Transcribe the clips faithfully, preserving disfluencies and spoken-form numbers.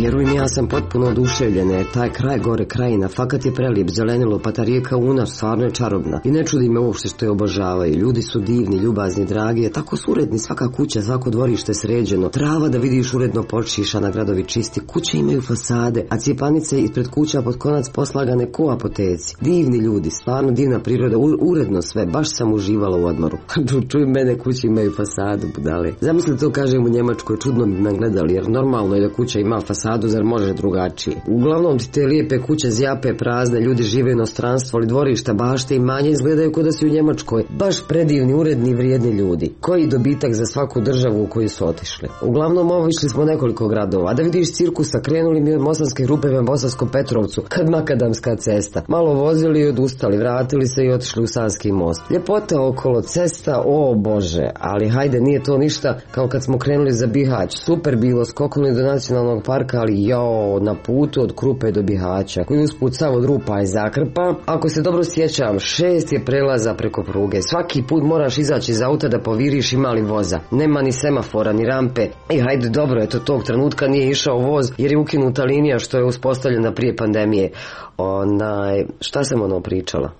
vjeruj mi, ja sam potpuno oduševljena jer taj kraj gore krajina fakat je prelijep, zelenilo, pa ta rijeka Una stvarno je čarobna. I ne čudi me uopšte što je obožavaju. Ljudi su divni, ljubazni, dragi, tako su uredni, svaka kuća, svako dvorište sređeno. Trava da vidiš uredno počišana, gradovi čisti, kuće imaju fasade, a cijepanice ispred kuća pod konac poslagane ko apoteci. Divni ljudi, stvarno divna priroda, uredno sve, baš sam uživala u odmoru. Čuj mene, kuće imaju fasadu, budale. Zamisli to kažem u Njemačkoj, čudno bi me gledali, jer normalno je da kuća ima fasadu, zar može drugačije. Uglavnom ti te lijepe kuće zjape prazne, ljudi žive u inostranstvu, ali dvorišta, bašte i manje izgledaju kao da si u Njemačkoj. Baš predivni, uredni, vrijedni ljudi. Koji dobitak za svaku državu u koju su otišli. Uglavnom obišli smo nekoliko gradova, a da vidiš cirkusa, krenuli mi od Mosanske Rupe prema Bosanskom Petrovcu, kad makadamska cesta. Malo vozili i odustali, vratili se i otišli u Sanski most. Ljepota okolo, cesta, o Bože, ali hajde, nije to ništa kao kad smo krenuli za Bihać. Super bilo, skoknuli do nacionalnog parka, ali jo, na putu od Krupe do Bihaća, koji usput sav od rupa i zakrpa. Ako se dobro sjećam, šest je prelaza preko pruge. Svaki put moraš izaći iz auta da poviriš ima li voza. Nema ni semafora, ni rampe. I hajde, dobro, eto tog trenutka nije išao voz jer je ukinuta linija što je uspostavljena prije pandemije. Onaj, šta sam ono pričala?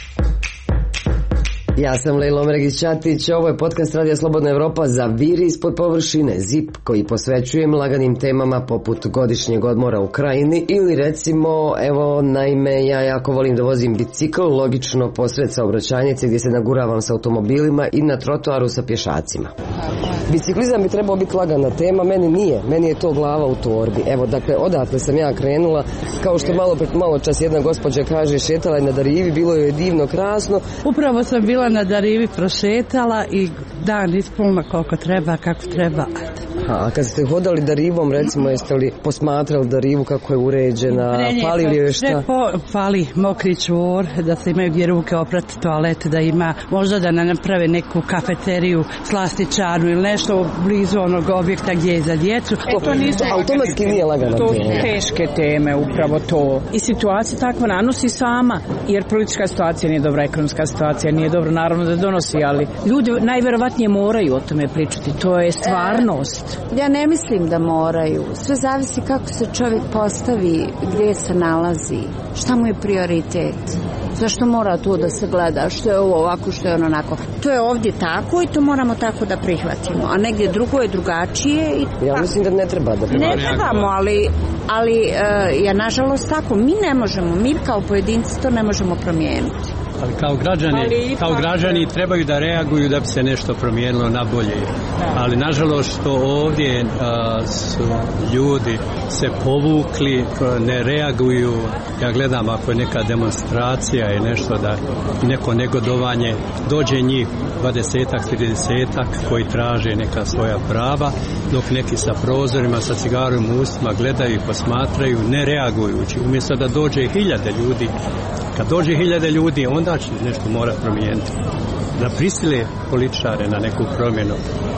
Ja sam Lejla Omregić-Ćatić, ovo je podcast Radija Slobodna Evropa za Viri ispod površine, zip koji posvećujem laganim temama poput godišnjeg odmora u krajini ili recimo, evo, naime, ja jako volim da vozim bicikl, logično posred saobraćajnice gdje se naguravam sa automobilima i na trotoaru sa pješacima. Biciklizam bi trebao biti lagana tema, meni nije, meni je to glava u torbi. Evo, dakle, odatle sam ja krenula, kao što malo pred malo čas jedna gospođa kaže, šetala je na Darivi, bilo joj je divno, krasno. Upravo sam bila na Darivi, prošetala i dan ispunila koliko treba, kako treba. A kad ste hodali Darivom, recimo, jeste li posmatrali Darivu kako je uređena, fali li joj šta? Po, fali mokri čvor, da se imaju gdje ruke oprati, toalet, da ima, možda da naprave neku kafeteriju, slastičarnu ili nešto blizu onog objekta gdje je za djecu. E, to nisu automatski nije lagana to tema. To su teške teme, upravo to. I situacija takva nanosi sama, jer politička situacija nije dobra, ekonomska situacija nije dobra, naravno da donosi, ali ljudi najvjerovatnije moraju o tome pričati, to je stvarnost. Ja ne mislim da moraju. Sve zavisi kako se čovjek postavi, gdje se nalazi, šta mu je prioritet. Zašto mora to da se gleda, što je ovo ovako, što je ono onako. To je ovdje tako i to moramo tako da prihvatimo. A negdje drugo je drugačije. I... Ja mislim da ne treba da prihvatimo. Ne trebamo, ali, ali uh, ja nažalost tako. Mi ne možemo, mi kao pojedinci to ne možemo promijeniti. Ali kao građani, ali kao građani trebaju da reaguju da bi se nešto promijenilo na bolje. Da. Ali nažalost što ovdje a, su ljudi se povukli, ne reaguju. Ja gledam ako je neka demonstracija i nešto da neko negodovanje, dođe njih dvadesetak, tridesetak koji traže neka svoja prava, dok neki sa prozorima, sa cigarom u ustima gledaju i posmatraju, ne reagujući. Umjesto da dođe hiljade ljudi, kad dođe hiljade ljudi, onda će nešto morati promijeniti. Da prisile političare na neku promjenu.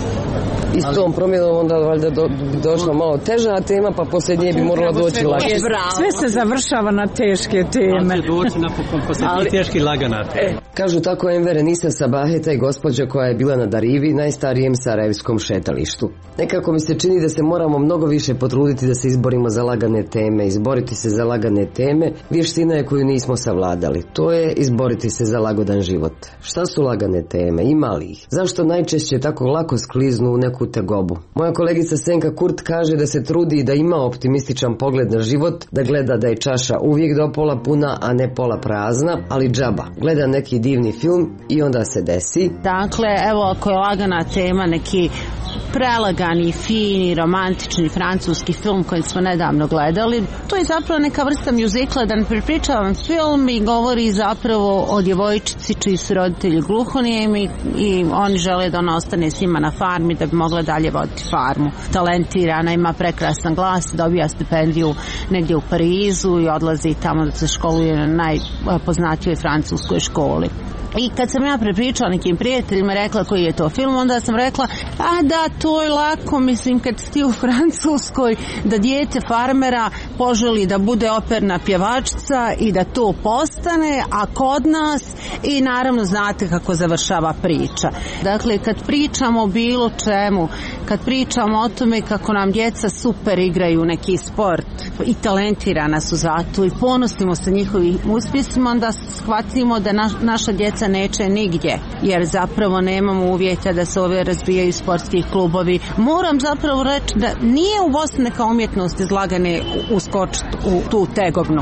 I s tom promjenom onda valjda do, došla malo teža tema, pa poslije nje bi morala doći lakše. Sve se završava na teške teme. Ali će doći napokon poslije Ali... teški lagana tema. Kažu tako Enver Nisa Sabaheta i gospođa koja je bila na Darivi, najstarijem sarajevskom šetalištu. Nekako mi se čini da se moramo mnogo više potruditi da se izborimo za lagane teme. Izboriti se za lagane teme, vještina je koju nismo savladali. To je izboriti se za lagodan život. Šta su lagane teme? Ima li ih? Zašto najčešće tako lako skliznu u neku tegobu? Moja kolegica Senka Kurt kaže da se trudi da ima optimističan pogled na život, da gleda da je čaša uvijek do pola puna, a ne pola prazna, ali džaba. Gleda neki divni film i onda se desi. Dakle, evo ako je lagana tema neki prelagani, fini, romantični francuski film koji smo nedavno gledali. To je zapravo neka vrsta mjuzikla, da ne prepričavam film, i govori zapravo o djevojčici čiji su roditelji gluhonijemi i oni žele da ona ostane s njima na farmi da bi mogla dalje voditi farmu. Talentirana, ima prekrasan glas, dobija stipendiju negdje u Parizu i odlazi tamo da se školuje na najpoznatijoj francuskoj školi. I kad sam ja prepričala nekim prijateljima, rekla koji je to film, onda sam rekla, a da, to je lako, mislim, kad si ti u Francuskoj, da dijete farmera poželi da bude operna pjevačica i da to postane, a kod nas i naravno znate kako završava priča. Dakle, kad pričamo o bilo čemu, kad pričamo o tome kako nam djeca super igraju neki sport i talentirana su zato i ponosimo se njihovim uspjesima, onda shvatimo da na, naša djeca neće nigdje, jer zapravo nemamo uvjeta da se ove razbijaju sportski klubovi. Moram zapravo reći da nije u Bosni neka umjetnost izlagane uskočiti u tu tegovnu.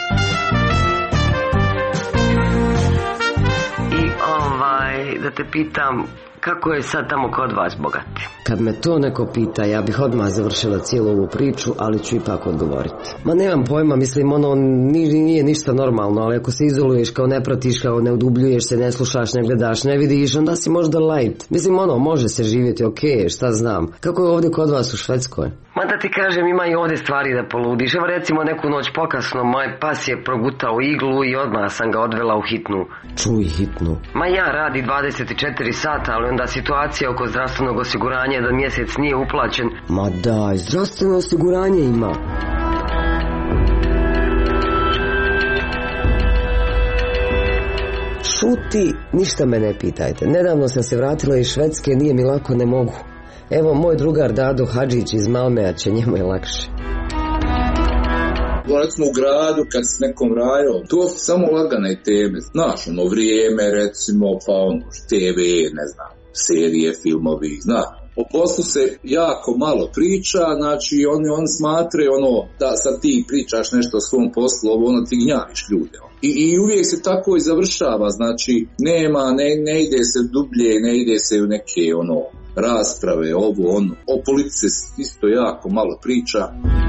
I ovaj, da te pitam, kako je sad tamo kod vas, bogati? Kad me to neko pita, ja bih odmah završila cijelu ovu priču, ali ću ipak odgovoriti. Ma nemam pojma, mislim, ono nije, nije ništa normalno, ali ako se izoluješ, kao ne pratiš, kao ne udubljuješ se, ne slušaš, ne gledaš, ne vidiš, onda si možda light. Mislim, ono, može se živjeti, okej, okay, šta znam. Kako je ovdje kod vas u Švedskoj? Ma da ti kažem, ima i ovdje stvari da poludiš. Evo recimo neku noć pokasno, moj pas je progutao iglu i odmah sam ga odvela u hitnu. Čuj, hitnu? Ma ja, radi dvadeset četiri sata, ali onda situacija oko zdravstvenog osiguranja da mjesec nije uplaćen. Ma daj, zdravstveno osiguranje ima. Šuti, ništa me ne pitajte. Nedavno sam se vratila iz Švedske, nije mi lako, ne mogu. Evo, moj drugar Dado Hadžić iz Malmeja će, njemu je lakše. Recimo u gradu, kad s nekom rajom, to su samo lagane teme. Znaš, ono vrijeme, recimo, pa ono, te ve, ne znam, serije, filmovi, znaš. O poslu se jako malo priča, znači oni, oni smatraju ono, da sad ti pričaš nešto o svom poslu, ovo ono ti gnjaviš ljude. I, I uvijek se tako i završava, znači nema, ne, ne ide se dublje, ne ide se u neke ono rasprave, ovo ono. O politici isto jako malo priča.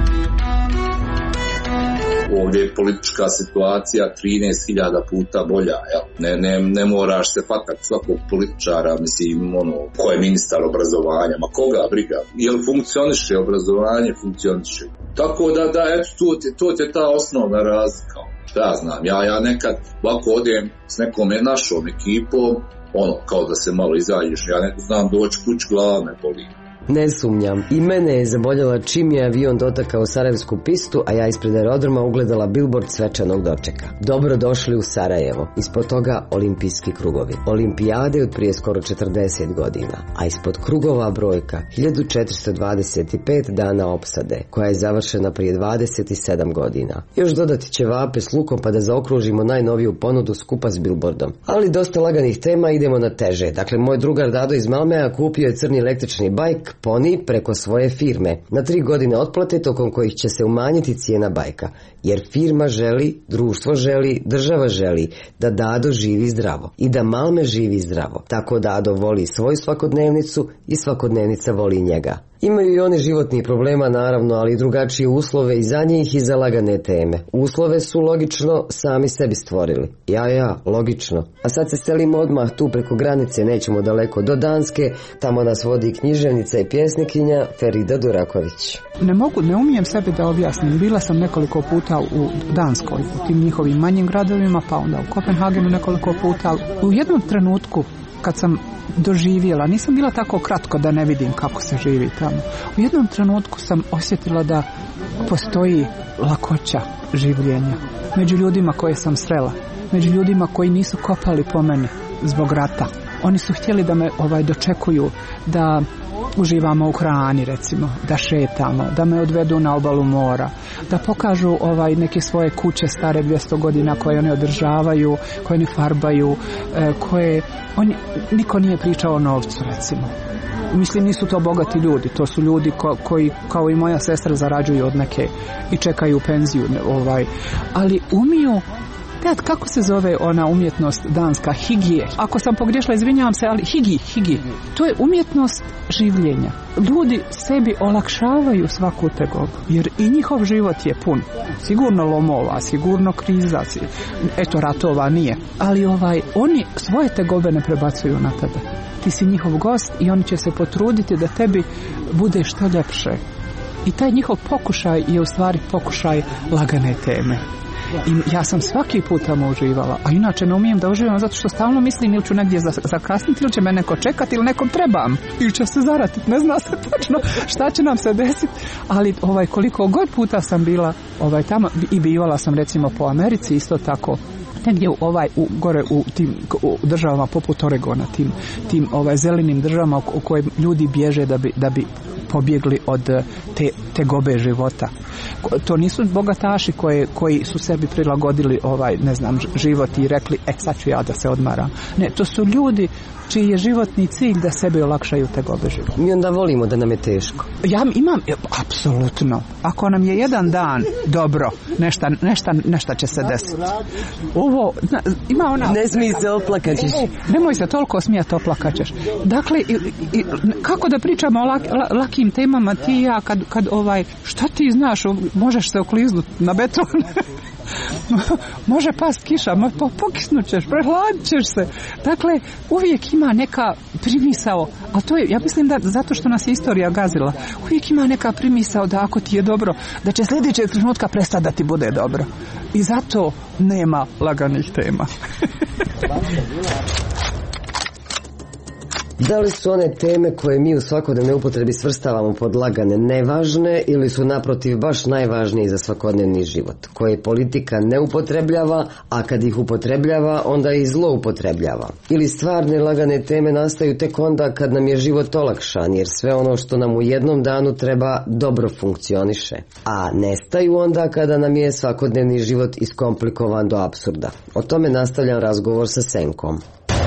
Ovdje je politička situacija trinaest hiljada puta bolja, jel? Ne, ne, ne moraš se fatati svakog političara, mislim, ono, ko je ministar obrazovanja, ma koga briga, jel funkcioniše obrazovanje, funkcioniše. Tako da, da, eto, to, to je ta osnovna razlika. Šta ja znam, ja, ja nekad ovako odem s nekom našom ekipom, ono, kao da se malo izađeš, ja ne znam doći kuć, glava me boli. Ne sumnjam, i mene je zaboljela čim je avion dotakao Sarajevsku pistu, a ja ispred aerodroma ugledala bilbord svečanog dočeka. Dobro došli u Sarajevo, ispod toga olimpijski krugovi. Olimpijade od prije skoro četrdeset godina, a ispod krugova brojka hiljadu četiristo dvadeset pet dana opsade, koja je završena prije dvadeset sedam godina. Još dodati ćevape s lukom pa da zaokružimo najnoviju ponudu skupa s bilbordom. Ali dosta laganih tema, idemo na teže. Dakle, moj drugar Dado iz Malmeja kupio je crni električni bajk Poni preko svoje firme na tri godine otplate tokom kojih će se umanjiti cijena bajka, jer firma želi, društvo želi, država želi da Dado živi zdravo i da Malme živi zdravo. Tako Dado voli svoju svakodnevnicu i svakodnevnica voli njega. Imaju i oni životnih problema, naravno, ali i drugačije uslove i za njih i za lagane teme. Uslove su logično sami sebi stvorili. Ja, ja, logično. A sad se selimo odmah tu preko granice, nećemo daleko do Danske, tamo nas vodi književnica i pjesnikinja Ferida Duraković. Ne mogu, ne umijem sebi da objasnim. Bila sam nekoliko puta u Danskoj, u tim njihovim manjim gradovima, pa onda u Kopenhagenu nekoliko puta. U jednom trenutku kad sam doživjela, nisam bila tako kratko da ne vidim kako se živi tamo. U jednom trenutku sam osjetila da postoji lakoća življenja među ljudima koje sam srela, među ljudima koji nisu kopali po meni zbog rata. Oni su htjeli da me ovaj dočekuju, da uživamo u hrani, recimo, da šetamo, da me odvedu na obalu mora, da pokažu ovaj neke svoje kuće stare dvjesto godina koje oni održavaju, koje oni farbaju, koje oni, niko nije pričao o novcu, recimo. Mislim, nisu to bogati ljudi, to su ljudi ko, koji, kao i moja sestra, zarađuju od neke i čekaju penziju, ovaj, ali umiju. Teat, kako se zove ona umjetnost danska? Higije. Ako sam pogriješila, izvinjavam se, ali higi, higi. To je umjetnost življenja. Ljudi sebi olakšavaju svaku tegobu, jer i njihov život je pun. Sigurno lomova, sigurno kriza, eto ratova nije. Ali ovaj, oni svoje tegobe ne prebacuju na tebe. Ti si njihov gost i oni će se potruditi da tebi bude što ljepše. I taj njihov pokušaj je u stvari pokušaj lagane teme. I ja sam svaki put tamo uživala, a inače ne umijem da uživam zato što stalno mislim ili ću negdje zakasniti ili će me neko čekati ili nekom trebam ili će se zaratiti, ne zna se točno šta će nam se desiti, ali ovaj, koliko god puta sam bila ovaj, tamo i bivala sam recimo po Americi isto tako, negdje u, ovaj, u, gore u tim u državama poput Oregona, tim, tim ovaj, zelenim državama u, u kojim ljudi bježe da bi, da bi pobjegli od te, te gobe života. To nisu bogataši koje, koji su sebi prilagodili ovaj, ne znam, život i rekli, e sad ću ja da se odmaram. Ne, to su ljudi čiji je životni cilj da sebi olakšaju te gobe života. Mi onda volimo da nam je teško. Ja imam, apsolutno. Ako nam je jedan dan dobro, nešta, nešta, nešta će se desiti. Ovo, na, ima ona... Ne smij se, oplakaćeš. Nemoj se toliko smijati, oplakaćeš. Dakle, i, i, kako da pričamo o lak, lakim temama ti i ja, kad, kad ovaj, šta ti znaš, možeš se okliznuti na beton. Može past kiša, ma pokisnut ćeš, prehladit ćeš se. Dakle, uvijek ima neka primisao, a to je, ja mislim da zato što nas je istorija gazila, uvijek ima neka primisao da ako ti je dobro, da će sljedećeg trenutka prestati da ti bude dobro. I zato nema laganih tema. Da li su one teme koje mi u svakodnevnoj upotrebi svrstavamo pod lagane nevažne ili su naprotiv baš najvažnije za svakodnevni život, koje politika ne upotrebljava, a kad ih upotrebljava onda i zloupotrebljava? Ili stvarne lagane teme nastaju tek onda kad nam je život olakšan, jer sve ono što nam u jednom danu treba dobro funkcioniše, a nestaju onda kada nam je svakodnevni život iskomplikovan do apsurda. O tome nastavljam razgovor sa Senkom.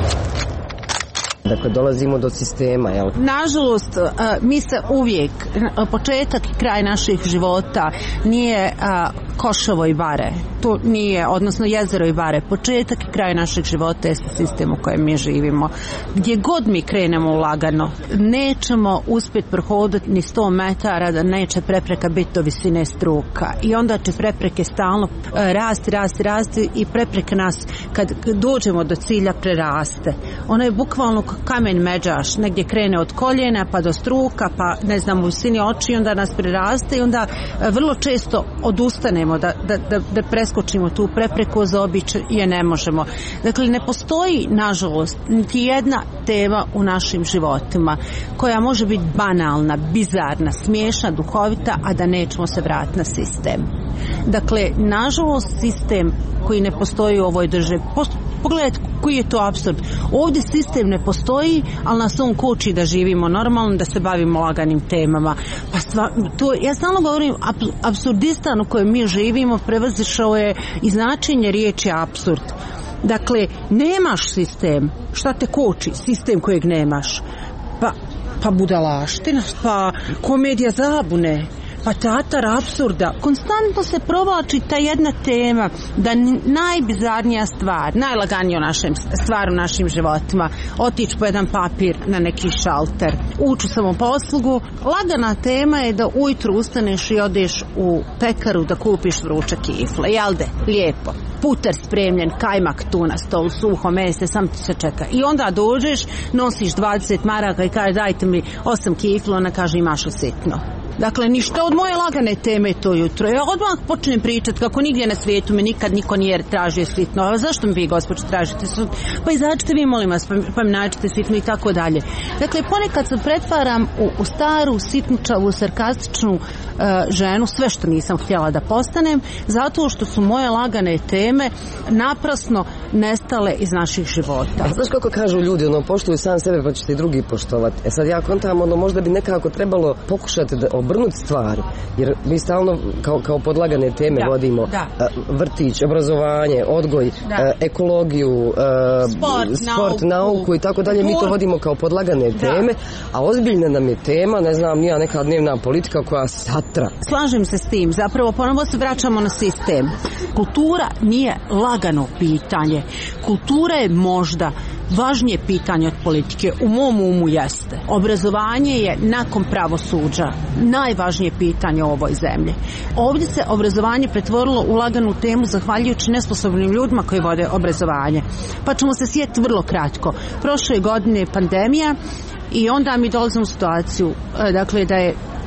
Dakle, dolazimo do sistema, jel? Nažalost, mi se uvijek, početak i kraj naših života nije Koševo i Bare. To nije, odnosno jezero i Bare. Početak i kraj našeg života je sistem u kojem mi živimo. Gdje god mi krenemo lagano, nećemo uspjeti prohoditi ni sto metara da neće prepreka biti do visine struka. I onda će prepreke stalno rasti, rasti, rasti i prepreke nas, kad dođemo do cilja, preraste. Ono je bukvalno kamen međaš, negdje krene od koljena pa do struka, pa ne znam, u visini oči, onda nas preraste i onda vrlo često odustanemo da, da, da, da preskočimo tu prepreku, zaobići je ne možemo. Dakle, ne postoji, nažalost, niti jedna tema u našim životima koja može biti banalna, bizarna, smiješna, duhovita, a da nećemo se vratiti na sistem. Dakle, nažalost, sistem koji ne postoji u ovoj državi, pogledajte koji je to apsurd. Ovdje sistem ne postoji, ali nas on koči da živimo normalno, da se bavimo laganim temama. Pa stva, to, ja stalno govorim, apsurdistan u kojem mi živimo prevazišao je i značenje riječi apsurd. Dakle, nemaš sistem. Šta te koči? Sistem kojeg nemaš. Pa, pa budalaština, pa komedija zabune, pa teatar apsurda. Konstantno se provlači ta jedna tema da najbizarnija stvar, najlaganija našem, stvar u našim životima, otići po jedan papir na neki šalter, ući u samoposlugu. Lagana tema je da ujutru ustaneš i odeš u pekaru da kupiš vruće kifle. Jelde, lijepo. Puter spremljen, kajmak tu na stolu, suho mese, sam ti se čeka. I onda dođeš, nosiš dvadeset maraka i kaže dajte mi osam kifla, ona kaže imaš sitno. Dakle, ništa od moje lagane teme to jutro. Ja odmah počnem pričati kako nigdje na svijetu me nikad niko nije tražio sitno. A zašto mi vi, gospođo, tražite sitno? Pa izađite vi, molim vas, pa, pa mi nađite sitno i tako dalje. Dakle, ponekad se pretvaram u, u staru, sitnučavu, sarkastičnu uh, ženu, sve što nisam htjela da postanem, zato što su moje lagane teme naprasno nestale iz naših života. A znaš kako kažu ljudi, ono, poštuju sam sebe pa ćete i drugi poštovati. E sad ja kontam, ono, možda bi nekako trebalo pokušati da obrnuti stvari, jer mi stalno kao, kao podlagane teme da, vodimo da. vrtić, obrazovanje, odgoj, da. ekologiju, sport, sport nauku, nauku i tako dalje, mi to vodimo kao podlagane da. teme, a ozbiljna nam je tema, ne znam, nija neka dnevna politika koja satra. Slažem se s tim, zapravo ponovo se vraćamo na sistem. Kultura nije lagano pitanje. Kultura je možda važnije pitanje od politike, u mom umu jeste. Obrazovanje je nakon pravosuđa najvažnije pitanje u ovoj zemlji. Ovdje se obrazovanje pretvorilo u laganu temu zahvaljujući nesposobnim ljudima koji vode obrazovanje. Pa ćemo se sjetiti vrlo kratko. Prošle godine je pandemija i onda mi dolazimo u situaciju, dakle, da je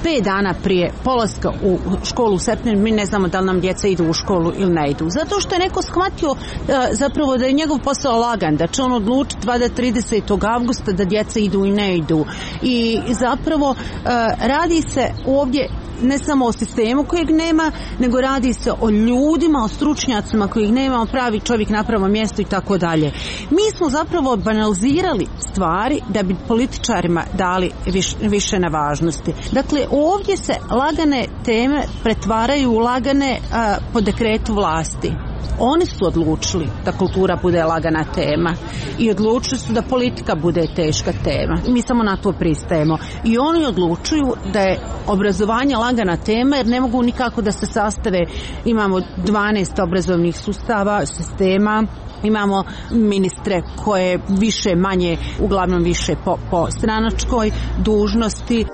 pet dana prije polaska u školu u septembru mi ne znamo da li nam djeca idu u školu ili ne idu. Zato što je neko shvatio uh, zapravo da je njegov posao lagan, da će on odlučiti valjda tridesetog avgusta da djeca idu i ne idu. I zapravo uh, radi se ovdje ne samo o sistemu kojeg nema, nego radi se o ljudima, o stručnjacima kojih nema, o pravi čovjek na pravo mjesto i tako dalje. Mi smo zapravo banalizirali stvari da bi političarima dali viš, više na važnosti. Dakle, ovdje se lagane teme pretvaraju u lagane a, po dekretu vlasti. Oni su odlučili da kultura bude lagana tema i odlučili su da politika bude teška tema. Mi samo na to pristajemo. I oni odlučuju da je obrazovanje lagana tema jer ne mogu nikako da se sastave. Imamo dvanaest obrazovnih sustava, sistema, imamo ministre koje više manje, uglavnom više po, po stranačkoj dužnosti.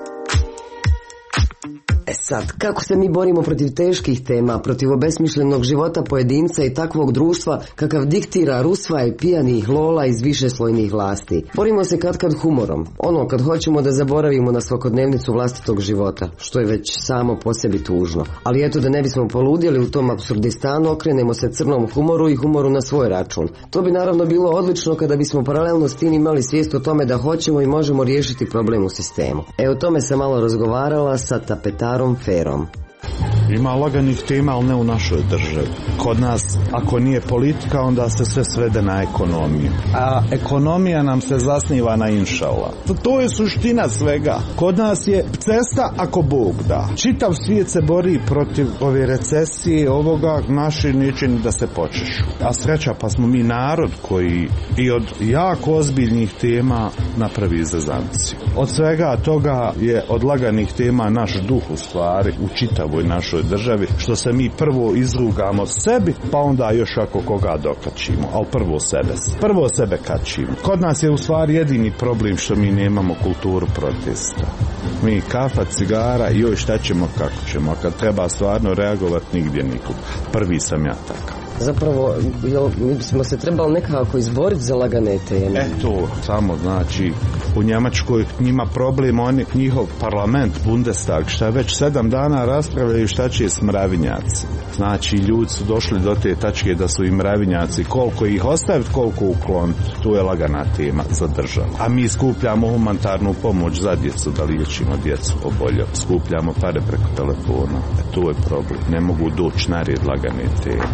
E sad, kako se mi borimo protiv teških tema, protiv obesmišljenog života pojedinca i takvog društva kakav diktira rusva i pijanih lola iz višeslojnih vlasti? Borimo se katkad humorom, ono kad hoćemo da zaboravimo na svakodnevnicu vlastitog života, što je već samo po sebi tužno. Ali eto, da ne bismo poludjeli u tom apsurdistanu, okrenemo se crnom humoru i humoru na svoj račun. To bi naravno bilo odlično kada bismo paralelno s tim imali svijest o tome da hoćemo i možemo riješiti problem u sistemu. E, o tome sam malo razgovarala sa tapetarom Ferom. Ima laganih tema, ali ne u našoj državi. Kod nas, ako nije politika, onda se sve svede na ekonomiju. A ekonomija nam se zasniva na inšala. To je suština svega. Kod nas je cesta ako Bog da. Čitav svijet se bori protiv ove recesije, ovoga, naši neće ni da se počešu. A sreća, pa smo mi narod koji i od jako ozbiljnih tema napravi zazanciju. Od svega toga je od laganih tema naš duh u stvari u čitavoj našoj državi, što se mi prvo izrugamo sebi, pa onda još ako koga dokačimo, ali prvo sebe. Prvo sebe kačimo. Kod nas je u stvari jedini problem što mi nemamo kulturu protesta. Mi kafa, cigara i joj šta ćemo, kako ćemo, a kad treba stvarno reagovati nigdje nikud. Prvi sam ja takav. Zapravo, jel, mi bismo se trebali nekako izboriti za lagane teme. Eto, samo znači, u Njemačkoj njima problem, oni, njihov parlament, Bundestag, šta već sedam dana raspravljaju šta će s mravinjaci. Znači, ljudi su došli do te tačke da su i mravinjaci, koliko ih ostaviti, koliko ukloniti. Tu je lagana tema za državu. A mi skupljamo humanitarnu pomoć za djecu, da liječimo djecu obolje. Skupljamo pare preko telefona. E, tu je problem. Ne mogu doći na red lagane teme.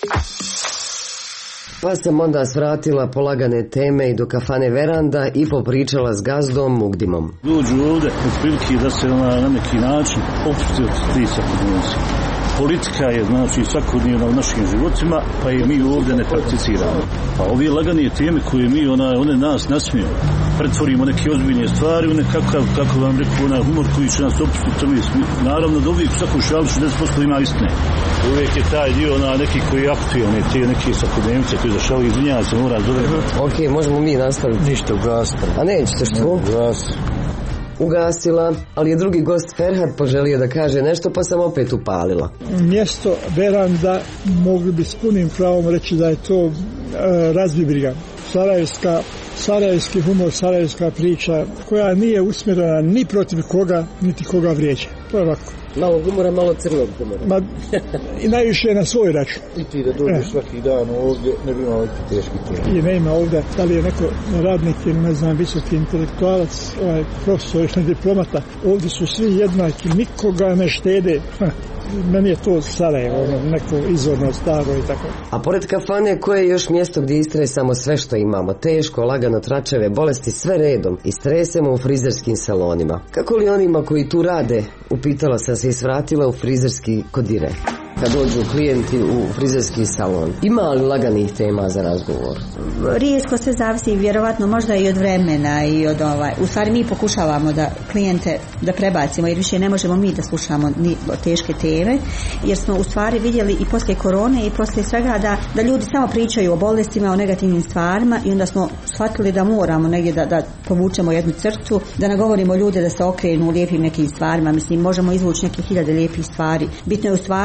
Pa sam onda svratila polagane teme i do kafane Veranda i popričala s gazdom Mugdimom. Dođu ovdje u prilike da se na, na neki način opusti od strisa podnosi. Politika je znači svakodnevna u našim životima, pa i mi ovdje ne prakticiramo. Pa ove lagane teme koje mi, ona, one nas nasmiju, pretvorimo neke ozbiljne stvari u nekakav, kako vam rekao, onaj humor koji će nas opustiti. Naravno da uvijek u svakom šalu šezdeset posto ima istine. Uvijek je taj dio ona neki koji je aktualni, te neke svakodnevnice koji zašao izvinjava se, mora zove. Ok, možemo mi nastaviti. Ništa, ugasite. A nećete što? Ugasite. Ugasila, ali je drugi gost Ferhat poželio da kaže nešto, pa sam opet upalila. Mjesto Veranda mogli bi s punim pravom reći da je to e, razbibriga. Sarajevska, sarajevski humor, sarajevska priča koja nije usmjerena ni protiv koga, niti koga vrijeđa. To je ovako. Malo humora, malo crnog humora. Ma, i najviše na svoj račun. I ti da dođeš e. svaki dan ovdje, ne bi imao neki teški tim. I ne ima ovdje, da li je neko radnik ili ne znam, visoki intelektualac, ovaj, profesor ili diplomata. Ovdje su svi jednaki, nikoga ne štede. Ha. Meni je to Sarajevo, ono, neko izvorno staro i tako. A pored kafane, koje je još mjesto gdje istresamo sve što imamo? Teško, lagano, tračeve, bolesti, sve redom. Istresemo u frizerskim salonima. Kako li onima koji tu rade? Upitala sam se i svratila u frizerski kodire. Kad dođu klijenti u frizerski salon. Ima li laganih tema za razgovor? Rijetko, sve zavisi, vjerovatno možda i od vremena i od ovaj. U stvari mi pokušavamo da klijente da prebacimo, jer više ne možemo mi da slušamo ni teške teme, jer smo u stvari vidjeli i poslije korone i poslije svega da, da ljudi samo pričaju o bolestima, o negativnim stvarima i onda smo shvatili da moramo negdje da, da povučemo jednu crtu, da nagovorimo ljude da se okrenu u lijepim nekim stvarima. Mislim, možemo izvući neke hiljade lijepih stvari. Bitno je u stvari vratiti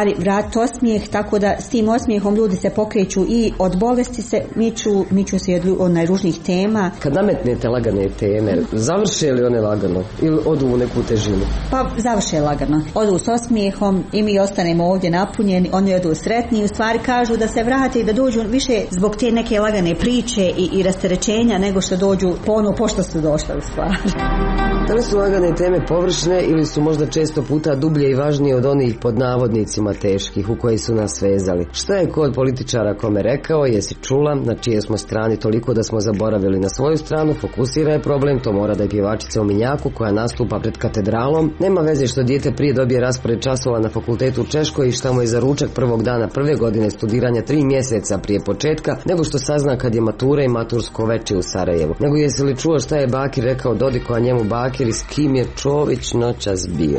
dat osmijeh, tako da s tim osmijehom ljudi se pokreću i od bolesti se miču, miču se od onaj ružnih tema. Kad nametnete lagane teme, završe li one lagano ili odu u neku težinu? Pa završe lagano. Odu s osmijehom i mi ostanemo ovdje napunjeni, oni odu sretni i u stvari kažu da se vrate i da dođu više zbog te neke lagane priče i, i rasterećenja nego što dođu po ono pošto su došle u stvari. Da li su lagane teme površne ili su možda često puta dublje i važnije od onih pod navodnicima teških u koji su nas vezali? Šta je kod političara kome rekao, jesi čula, na čije smo strani toliko da smo zaboravili na svoju stranu, fokusira je problem, to mora da je pjevačica u Minjaku koja nastupa pred katedralom. Nema veze što dijete prije dobije raspored časova na fakultetu u Češkoj i šta mu je za ručak prvog dana prve godine studiranja tri mjeseca prije početka, nego što sazna kad je matura i matursko veče u Sarajevu. Nego jesi li čuo šta je Bakir rekao Dodiku, a njemu Bakir i s kim je Čović noćas bio?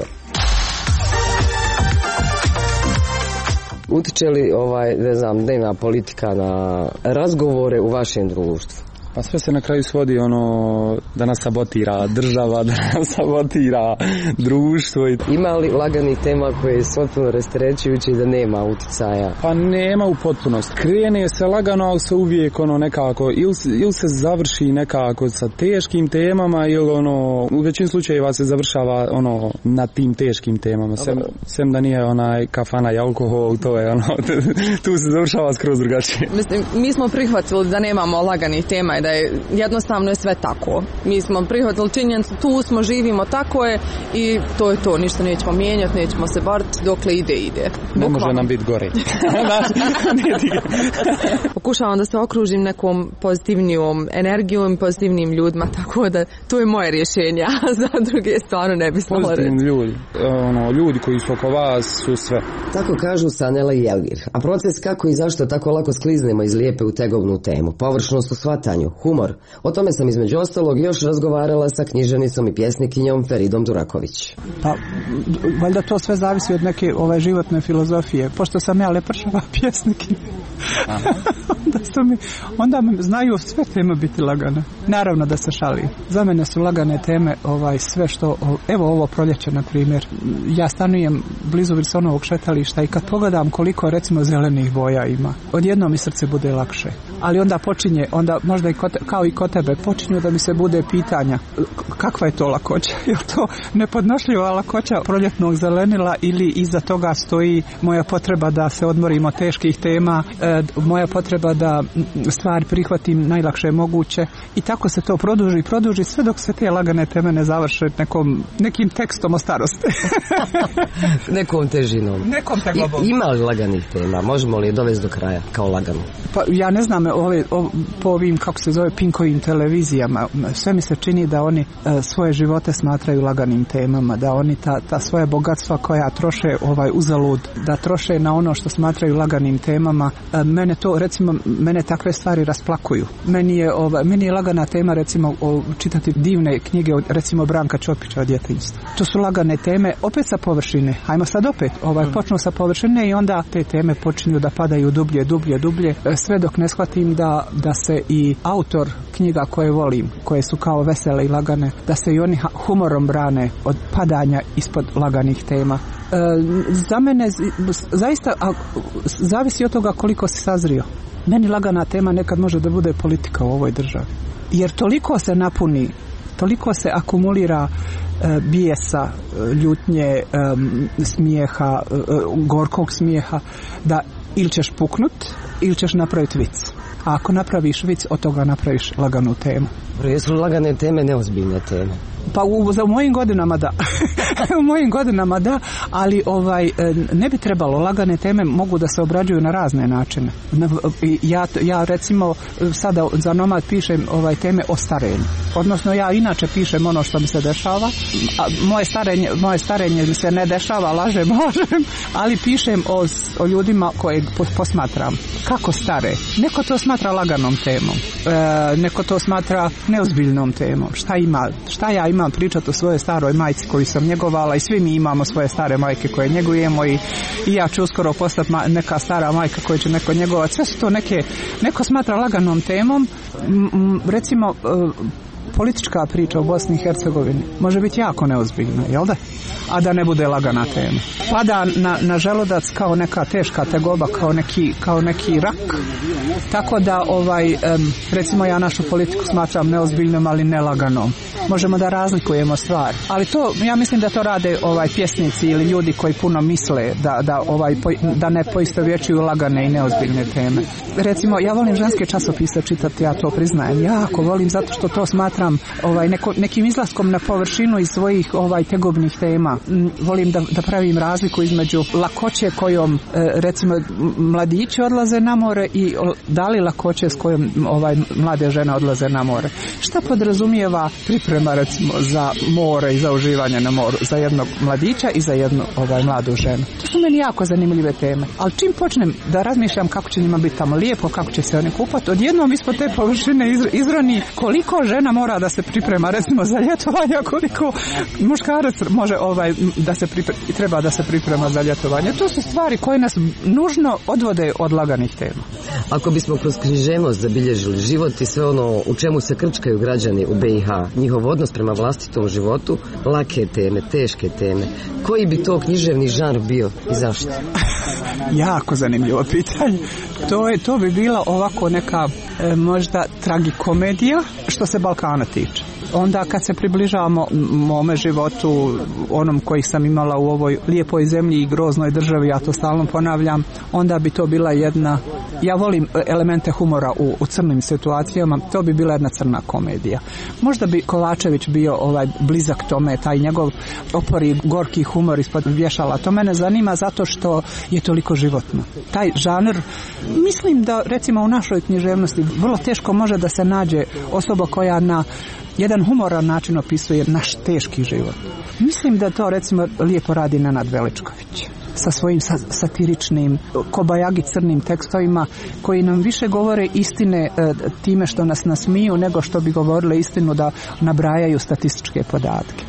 Utiče li ovaj, ne znam, dnevna politika na razgovore u vašem društvu? Pa sve se na kraju svodi ono da nas sabotira država, da nas sabotira društvo. Ima li laganih tema koje su potpuno rasterećujuće i da nema uticaja? Pa nema u potpunost. Krene se lagano, ali se uvijek ono nekako ili, ili se završi nekako sa teškim temama ili ono u većini slučajeva se završava ono na tim teškim temama. Sem, sem da nije onaj kafana i alkohol, to je ono tu se završava skroz drugačije. Mislim, mi smo prihvatili da nemamo laganih tema, da je jednostavno je sve tako. Mi smo prihvatili činjenicu, tu smo, živimo, tako je i to je to, ništa nećemo mijenjati, nećemo se boriti, dokle ide, ide. Ne može nam biti gore. Pokušavam da se okružim nekom pozitivnijom energijom, pozitivnim ljudima, tako da to je moje rješenje, a za druge stvarno ne bi smala reći. Pozitivni ljudi, ono, ljudi koji su oko vas su sve. Tako kažu Sanela i Elvir. A proces kako i zašto tako lako skliznemo iz lijepe u tegovnu temu, površnost u shvatanju, humor. O tome sam između ostalog još razgovarala sa književnicom i pjesnikinjom Feridom Duraković. Pa, valjda to sve zavisi od neke ove životne filozofije. Pošto sam ja lepršava pjesnikinja, onda, mi, onda mi znaju sve teme biti lagane. Naravno da se šalim. Za mene su lagane teme ovaj, sve što, evo ovo proljeće na primjer. Ja stanujem blizu Wilsonovog šetališta i kad pogledam koliko recimo zelenih boja ima, odjednom mi srce bude lakše. Ali onda počinje, onda možda i kod, kao i kod tebe, počinju da mi se bude pitanja kakva je to lakoća? Je to nepodnošljiva lakoća proljetnog zelenila ili iza toga stoji moja potreba da se odmorim od teških tema, e, moja potreba da stvari prihvatim najlakše moguće i tako se to produži, produži sve dok se te lagane teme ne završe nekom, nekim tekstom o starosti. Nekom težinom. Nekom tegobom. Ima li laganih tema? Možemo li je dovesti do kraja kao lagano? Pa ja ne znam, ove, ove, po ovim, kako se zove, Pinkovim televizijama, sve mi se čini da oni e, svoje živote smatraju laganim temama, da oni ta, ta svoje bogatstva koja troše ovaj uzalud, da troše na ono što smatraju laganim temama. E, mene to, recimo, mene takve stvari rasplakuju. Meni je, ovaj, meni je lagana tema, recimo, o, čitati divne knjige od, recimo, Branka Čopića od djetinjstva. To su lagane teme, opet sa površine. Hajmo sad opet, ovaj, počnu sa površine i onda te teme počinju da padaju dublje, dublje, dublje, sve dok ne shvatim da, da se i autor knjiga koje volim, koje su kao vesele i lagane, da se i oni humorom brane od padanja ispod laganih tema. E, za mene zaista a, zavisi od toga koliko si sazrio. Meni lagana tema nekad može da bude politika u ovoj državi. Jer toliko se napuni, toliko se akumulira e, bijesa, ljutnje, e, smijeha, e, gorkog smijeha, da ili ćeš puknut, ili ćeš napraviti vic. A ako napraviš vic, od toga napraviš laganu temu. Jesu lagane teme neozbiljne teme? Pa u, za u mojim godinama da. u mojim godinama da, ali ovaj ne bi trebalo, lagane teme mogu da se obrađuju na razne načine. Ja, ja recimo sada za Nomad pišem ovaj teme o starenju. Odnosno ja inače pišem ono što mi se dešava. A moje starenje, moje starenje mi se ne dešava, lažem, lažem, ali pišem o, o ljudima koje posmatram. Kako stare? Neko to smatra laganom temom. E, neko to smatra neozbiljnom temom. Šta ima? Šta ja imam pričati o svojoj staroj majci koju sam njegovala i svi mi imamo svoje stare majke koje njegujemo i, i ja ću uskoro postati ma, neka stara majka koju će neko njegovati. Sve su to neke, neko smatra laganom temom. M, m, recimo politička priča u Bosni i Hercegovini može biti jako neozbiljna, jel da? A da ne bude lagana tema. Pada na, na želudac kao neka teška tegoba, kao neki, kao neki rak. Tako da, ovaj, um, recimo ja našu politiku smatram neozbiljnom, ali nelaganom. Možemo da razlikujemo stvari. Ali to, ja mislim da to rade ovaj pjesnici ili ljudi koji puno misle da, da, ovaj, da ne poistovjećuju lagane i neozbiljne teme. Recimo, ja volim ženske časopise čitati, ja to priznajem. Jako volim zato što to smatram ovaj, neko, nekim izlaskom na površinu iz svojih ovaj, tegobnih tema. Volim da, da pravim razliku između lakoće kojom recimo mladići odlaze na more i da li lakoće s kojom ovaj, mlade žene odlaze na more. Šta podrazumijeva priprema recimo za more i za uživanje na moru, za jednog mladića i za jednu ovaj, mladu ženu. To su meni jako zanimljive teme. Ali čim počnem da razmišljam kako će njima biti tamo lijepo, kako će se oni kupati, odjednom ispod te površine izrani koliko žena mora da se priprema recimo za ljetovanje, koliko muškarac može ovaj, da se priprema, treba da se priprema za ljetovanje. To su stvari koje nas nužno odvode od laganih tema. Ako bismo kroz književnost zabilježili život i sve ono u čemu se krčkaju građani u B i H, njihov odnos prema vlastitom životu, lake teme, teške teme, koji bi to književni žanr bio i zašto? Jako zanimljivo pitanje. To, je, to bi bila ovako neka e, možda tragikomedija što se Balkana tiče. Onda kad se približavamo mome životu, onom koji sam imala u ovoj lijepoj zemlji i groznoj državi, ja to stalno ponavljam, onda bi to bila jedna, ja volim elemente humora u, u crnim situacijama, to bi bila jedna crna komedija. Možda bi Kovačević bio ovaj blizak tome, taj njegov opori gorki humor ispod vješala. To mene zanima zato što je toliko životno. Taj žanr, mislim da recimo u našoj književnosti vrlo teško može da se nađe osoba koja na jedan humoran način opisuje naš teški život. Mislim da to recimo lijepo radi Nenad Veličković sa svojim satiričnim kobajagi crnim tekstovima koji nam više govore istine e, time što nas nasmiju nego što bi govorile istinu da nabrajaju statističke podatke.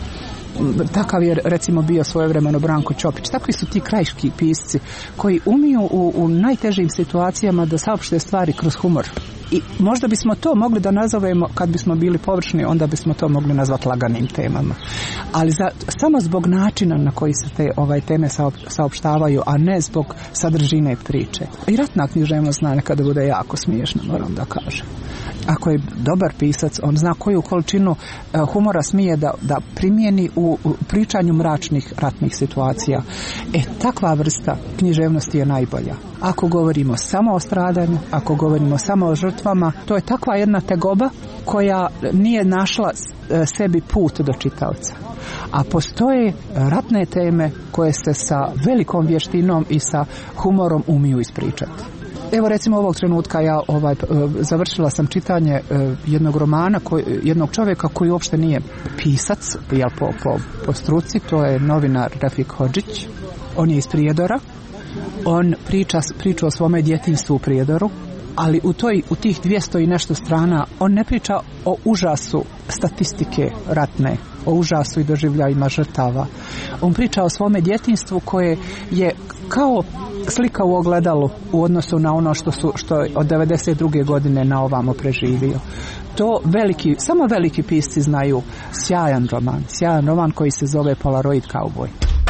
Takav je recimo bio svojevremeno Branko Ćopić. Takvi su ti krajiški pisci koji umiju u, u najtežim situacijama da saopšte stvari kroz humor. I možda bismo to mogli da nazovemo, kad bismo bili površni, onda bismo to mogli nazvati laganim temama. Ali za, samo zbog načina na koji se te ovaj, teme saop, saopštavaju, a ne zbog sadržine priče. I ratna književnost zna nekada bude jako smiješna, moram da kažem. Ako je dobar pisac, on zna koju količinu humora smije da, da primijeni u, u pričanju mračnih ratnih situacija. E, takva vrsta književnosti je najbolja. Ako govorimo samo o stradanju, ako govorimo samo o žrtvama, to je takva jedna tegoba koja nije našla sebi put do čitaoca. A postoje ratne teme koje se sa velikom vještinom i sa humorom umiju ispričati. Evo recimo ovog trenutka ja ovaj, završila sam čitanje jednog romana, koji, jednog čovjeka koji uopšte nije pisac, jel, po, po, po struci, to je novinar Refik Hodžić. On je iz Prijedora. On priča priču o svome djetinjstvu u Prijedoru, ali u, toj, u tih dvjesto i nešto strana on ne priča o užasu statistike ratne, o užasu i doživljajima žrtava. On priča o svome djetinjstvu koje je kao slika u ogledalu u odnosu na ono što su što je od devedeset druge godine na ovamo preživio. To veliki, samo veliki pisci znaju sjajan roman, sjajan roman koji se zove Polaroid Cowboy.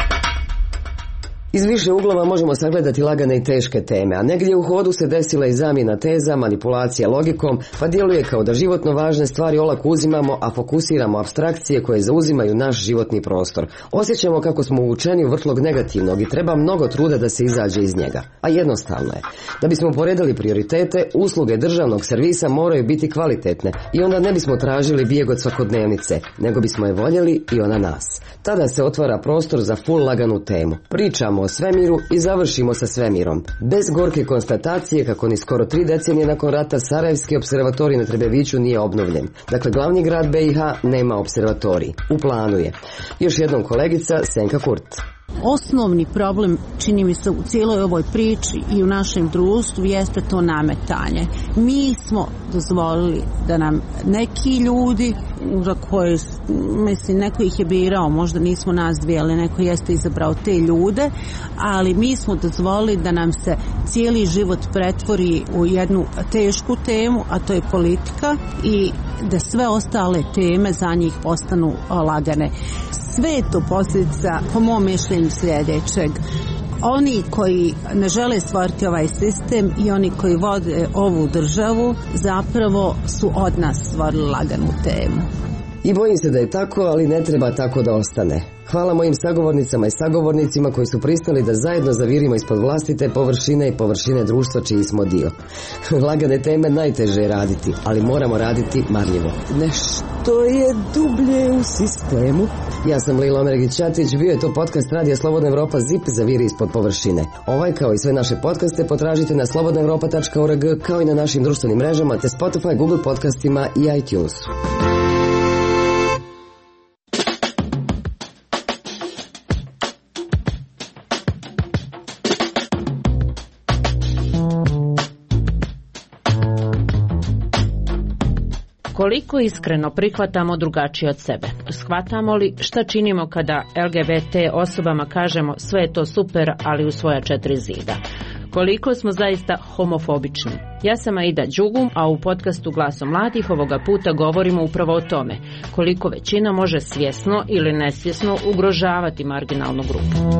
Iz više uglova možemo sagledati lagane i teške teme, a negdje u hodu se desila i zamjena teza, manipulacija logikom, pa djeluje kao da životno važne stvari olako uzimamo, a fokusiramo apstrakcije koje zauzimaju naš životni prostor. Osjećamo kako smo uvučeni u vrtlog negativnog i treba mnogo truda da se izađe iz njega. A jednostavno je. Da bismo poredali prioritete, usluge državnog servisa moraju biti kvalitetne i onda ne bismo tražili bijeg od svakodnevnice, nego bismo je voljeli i ona nas. Tada se otvara prostor za full laganu temu. Pričamo o svemiru i završimo sa svemirom. Bez gorke konstatacije kako ni skoro tri decenije nakon rata Sarajevski observatorij na Trebeviću nije obnovljen. Dakle, glavni grad B i H nema observatorij. U planu je. Još jednom kolegica Senka Kurt. Osnovni problem, čini mi se, u cijeloj ovoj priči i u našem društvu jeste to nametanje. Mi smo dozvolili da nam neki ljudi za koje mislim, neko ih je birao, možda nismo nas dvije, ali neko jeste izabrao te ljude, ali mi smo dozvolili da nam se cijeli život pretvori u jednu tešku temu, a to je politika, i da sve ostale teme za njih postanu lagane. Sve je to posljedica, po mom mišljenju, sljedećeg. Oni koji ne žele stvoriti ovaj sistem i oni koji vode ovu državu zapravo su od nas stvorili laganu temu. I bojim se da je tako, ali ne treba tako da ostane. Hvala mojim sagovornicama i sagovornicima koji su pristali da zajedno zavirimo ispod vlastite površine i površine društva čiji smo dio. Lagane teme najteže je raditi, ali moramo raditi marljivo. Nešto je dublje u sistemu. Ja sam Lila Omeregić-Ćatić, bio je to podcast Radija Slobodna Evropa ZIP Zaviri ispod površine. Ovaj kao i sve naše podcaste potražite na slobodna evropa tačka org kao i na našim društvenim mrežama te Spotify, Google podcastima i iTunesu. Koliko iskreno prihvatamo drugačije od sebe? Shvatamo li šta činimo kada L G B T osobama kažemo sve je to super, ali u svoja četiri zida? Koliko smo zaista homofobični? Ja sam Aida Đugum, a u podcastu Glasom mladih ovoga puta govorimo upravo o tome. Koliko većina može svjesno ili nesvjesno ugrožavati marginalnu grupu.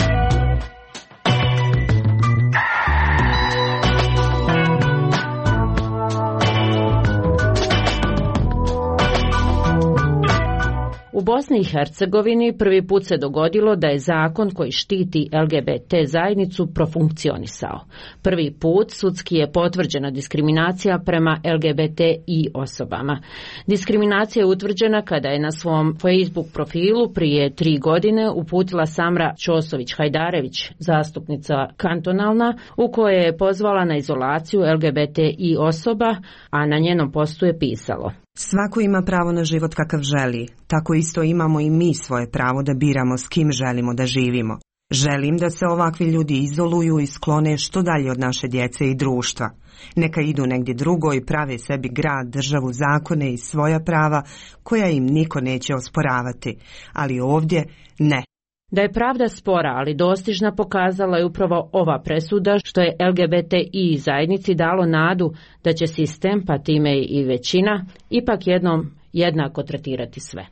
U Bosni i Hercegovini prvi put se dogodilo da je zakon koji štiti L G B T zajednicu profunkcionisao. Prvi put sudski je potvrđena diskriminacija prema L G B T I osobama. Diskriminacija je utvrđena kada je na svom Facebook profilu prije tri godine uputila Samra Ćosović-Hajdarević, zastupnica kantonalna, u kojoj je pozvala na izolaciju L G B T I osoba, a na njenom postu je pisalo: Svako ima pravo na život kakav želi, tako isto imamo i mi svoje pravo da biramo s kim želimo da živimo. Želim da se ovakvi ljudi izoluju i sklone što dalje od naše djece i društva. Neka idu negdje drugo i prave sebi grad, državu, zakone i svoja prava koja im niko neće osporavati, ali ovdje ne. Da je pravda spora, ali dostižna, pokazala je upravo ova presuda, što je L G B T I zajednici dalo nadu da će sistem, pa time i većina, ipak jednom jednako tretirati sve.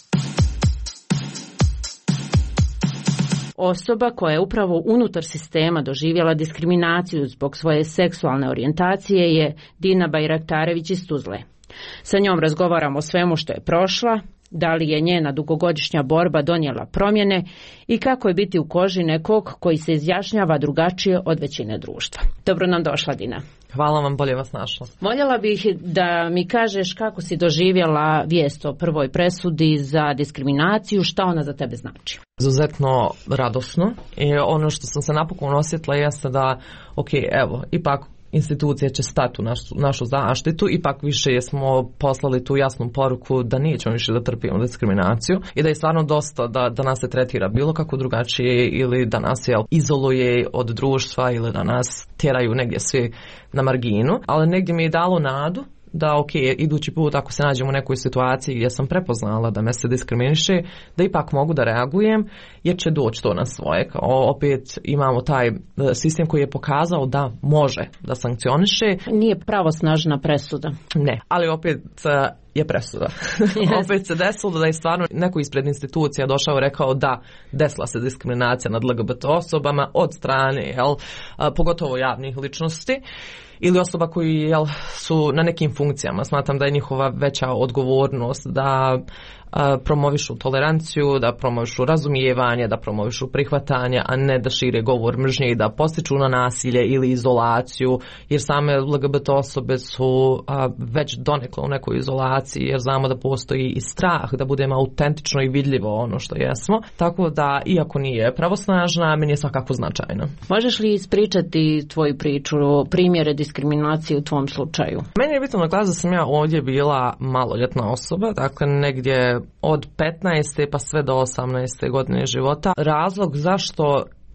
Osoba koja je upravo unutar sistema doživjela diskriminaciju zbog svoje seksualne orijentacije je Dina Bajraktarević iz Tuzle. Sa njom razgovaramo o svemu što je prošla, da li je njena dugogodišnja borba donijela promjene i kako je biti u koži nekog koji se izjašnjava drugačije od većine društva. Dobro nam došla, Dina. Hvala vam, bolje vas našla. Voljela bih da mi kažeš kako si doživjela vijest o prvoj presudi za diskriminaciju, šta ona za tebe znači? Izuzetno radosno i ono što sam se napokon osjetila jeste da, ok, evo, ipak institucije će stati u našu, našu zaštitu, ipak više smo poslali tu jasnu poruku da nećemo više da trpimo diskriminaciju i da je stvarno dosta da, da nas se tretira bilo kako drugačije ili da nas jel, izoluje od društva ili da nas tjeraju negdje svi na marginu, ali negdje mi je dalo nadu da ok, idući put ako se nađem u nekoj situaciji gdje sam prepoznala da me se diskriminiše, da ipak mogu da reagujem jer će doći to na svoje. Kao opet imamo taj sistem koji je pokazao da može da sankcioniše. Nije pravosnažna presuda. Ne, ali opet je presuda. Yes. Opet se desilo da je stvarno neko ispred institucija došao i rekao da desila se diskriminacija nad L G B T osobama od strane, jel, pogotovo javnih ličnosti ili osoba koji jel, su na nekim funkcijama. Smatram da je njihova veća odgovornost da a, promovišu toleranciju, da promovišu razumijevanje, da promovišu prihvatanje, a ne da šire govor mržnje i da postiču na nasilje ili izolaciju, jer same L G B T osobe su a, već donekle u nekoj izolaciji, jer znamo da postoji i strah da budemo autentično i vidljivo ono što jesmo. Tako da, iako nije pravosnažna, meni je svakako značajna. Možeš li ispričati tvoju priču, primjere diskriminacije u tvom slučaju? Meni je bitno naglasiti da sam ja ovdje bila maloljetna osoba, dakle negdje od petnaeste pa sve do osamnaeste godine života. Razlog zašto